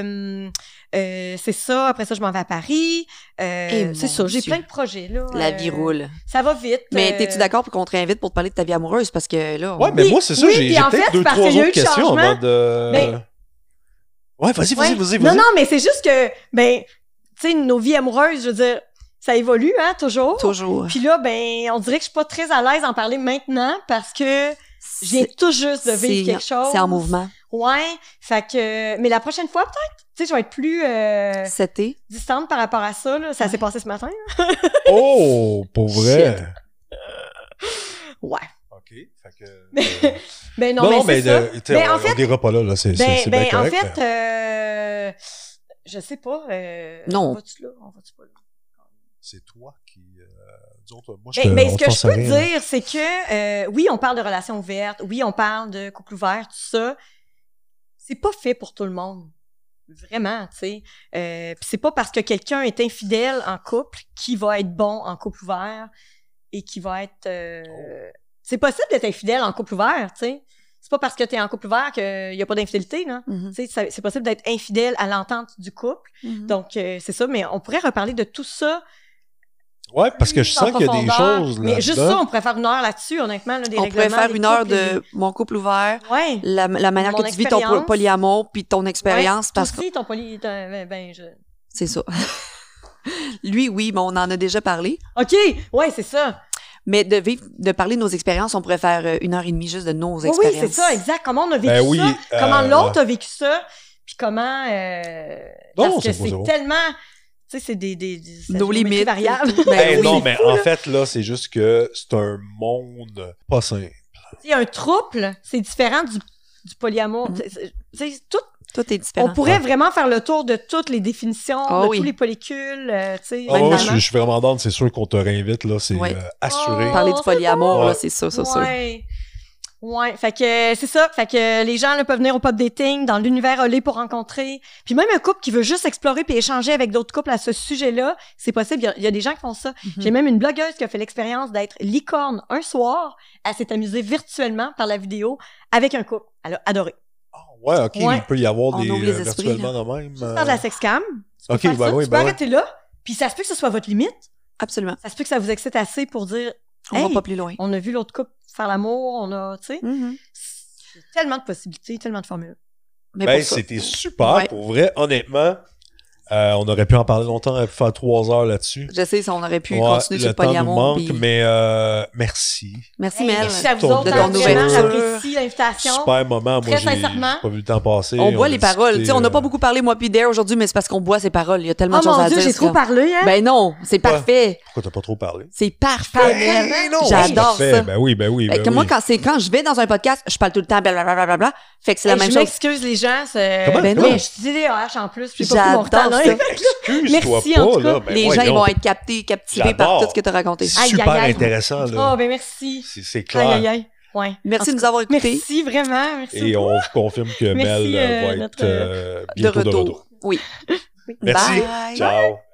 c'est ça. Après ça, je m'en vais à Paris. C'est ça. J'ai plein de projets, là. La vie roule. Ça va vite. Mais t'es-tu d'accord pour qu'on te réinvite pour te parler de ta vie amoureuse? Parce que là... Ouais, mais moi, c'est ça. J'ai peut-être 2-3 autres questions avant de... Ouais, vas-y. Non, mais c'est juste que, tu sais, nos vies amoureuses, je veux dire, ça évolue, hein, toujours. Toujours. Puis là, on dirait que je suis pas très à l'aise d'en parler maintenant parce que je viens tout juste de vivre quelque chose. C'est en mouvement. Ouais. Fait que, mais la prochaine fois, peut-être, tu sais, je vais être plus, distante par rapport à ça, là. Ça s'est passé ce matin. Oh, pour vrai? Ouais. OK. Fait que... non, mais c'est ça. En fait, on dira pas là, c'est bien correct. En fait, je sais pas. Non. On va-tu là? On va-tu pas là? C'est toi qui... moi, ce que je peux te dire, c'est que, oui, on parle de relations ouvertes, oui, on parle de couple ouvert, tout ça. C'est pas fait pour tout le monde. Vraiment, tu sais. Puis c'est pas parce que quelqu'un est infidèle en couple qu'il va être bon en couple ouvert et qu'il va être... C'est possible d'être infidèle en couple ouvert, tu sais. C'est pas parce que t'es en couple ouvert qu'il y a pas d'infidélité, non? Tu sais, c'est possible d'être infidèle à l'entente du couple. Donc, c'est ça. Mais on pourrait reparler de tout ça. Ouais, parce que je sens qu'il y a des choses là. Mais juste ça, on pourrait faire une heure là-dessus, honnêtement. Là, on pourrait faire une heure de mon couple ouvert, la manière que tu vis ton polyamour, puis ton expérience. Parce que ton C'est ça. Lui, oui, mais on en a déjà parlé. OK, ouais, c'est ça. Mais de parler de nos expériences, on pourrait faire 1h30 juste de nos expériences. Oui, c'est ça, exact. Comment on a vécu ça? Comment l'autre a vécu ça? Puis comment... parce que c'est tellement... Tu sais, c'est nos limites variables. Non, mais en fait, là, c'est juste que c'est un monde pas simple. Tu sais, un trouble, c'est différent du polyamour. Tu sais, tout est différent. On pourrait vraiment faire le tour de toutes les définitions, de tous les polycules, tu sais. Je suis vraiment dans, c'est sûr qu'on te réinvite, là, c'est assuré. Parler du polyamour, là, c'est ça, c'est sûr. Ouais, fait que c'est ça. Fait que les gens là, peuvent venir au pub dating, dans l'univers Olé pour rencontrer. Puis même un couple qui veut juste explorer puis échanger avec d'autres couples à ce sujet-là, c'est possible. Il y a des gens qui font ça. J'ai même une blogueuse qui a fait l'expérience d'être licorne un soir. Elle s'est amusée virtuellement par la vidéo avec un couple. Elle a adoré. Ouais, OK. Il peut y avoir des virtuellement de même. Faire de la sexcam. OK, tu peux arrêter là. Puis ça se peut que ce soit votre limite. Absolument. Ça se peut que ça vous excite assez pour dire on va pas plus loin. On a vu l'autre couple faire l'amour, on a, tu sais. Mm-hmm. Tellement de possibilités, tellement de formules. Ben, c'était super, pour vrai, honnêtement. On aurait pu en parler longtemps, on aurait pu faire 3 heures là-dessus. Je sais, on aurait pu continuer sur le polyamour. Puis... Mais merci. Merci, Mel. Merci à vous autres. J'apprécie l'invitation. Super moment. Moi, j'ai pas vu le temps passer. On boit les paroles. On n'a pas beaucoup parlé, moi puis Dare, aujourd'hui, mais c'est parce qu'on boit ces paroles. Il y a tellement de choses à dire. Oh mon Dieu, j'ai trop parlé. Hein? Ben non, c'est parfait. Pourquoi t'as pas trop parlé? C'est parfait, Mel. J'adore ça. Ben oui. Moi, quand je vais dans un podcast, je parle tout le temps, blablabla. Fait que c'est la même chose. Je m'excuse, les gens. Ben non. Je suis TDAH en plus. J'adore ça. Merci, en tout cas. Les gens, ils vont être captivés par tout ce que tu as raconté. C'est super intéressant. Oh, ben merci. C'est clair. Ouais. Merci de nous avoir écoutés. Merci, vraiment. Merci. Et on vous confirme que Mel va être bientôt de retour. Oui. Merci. Bye. Ciao.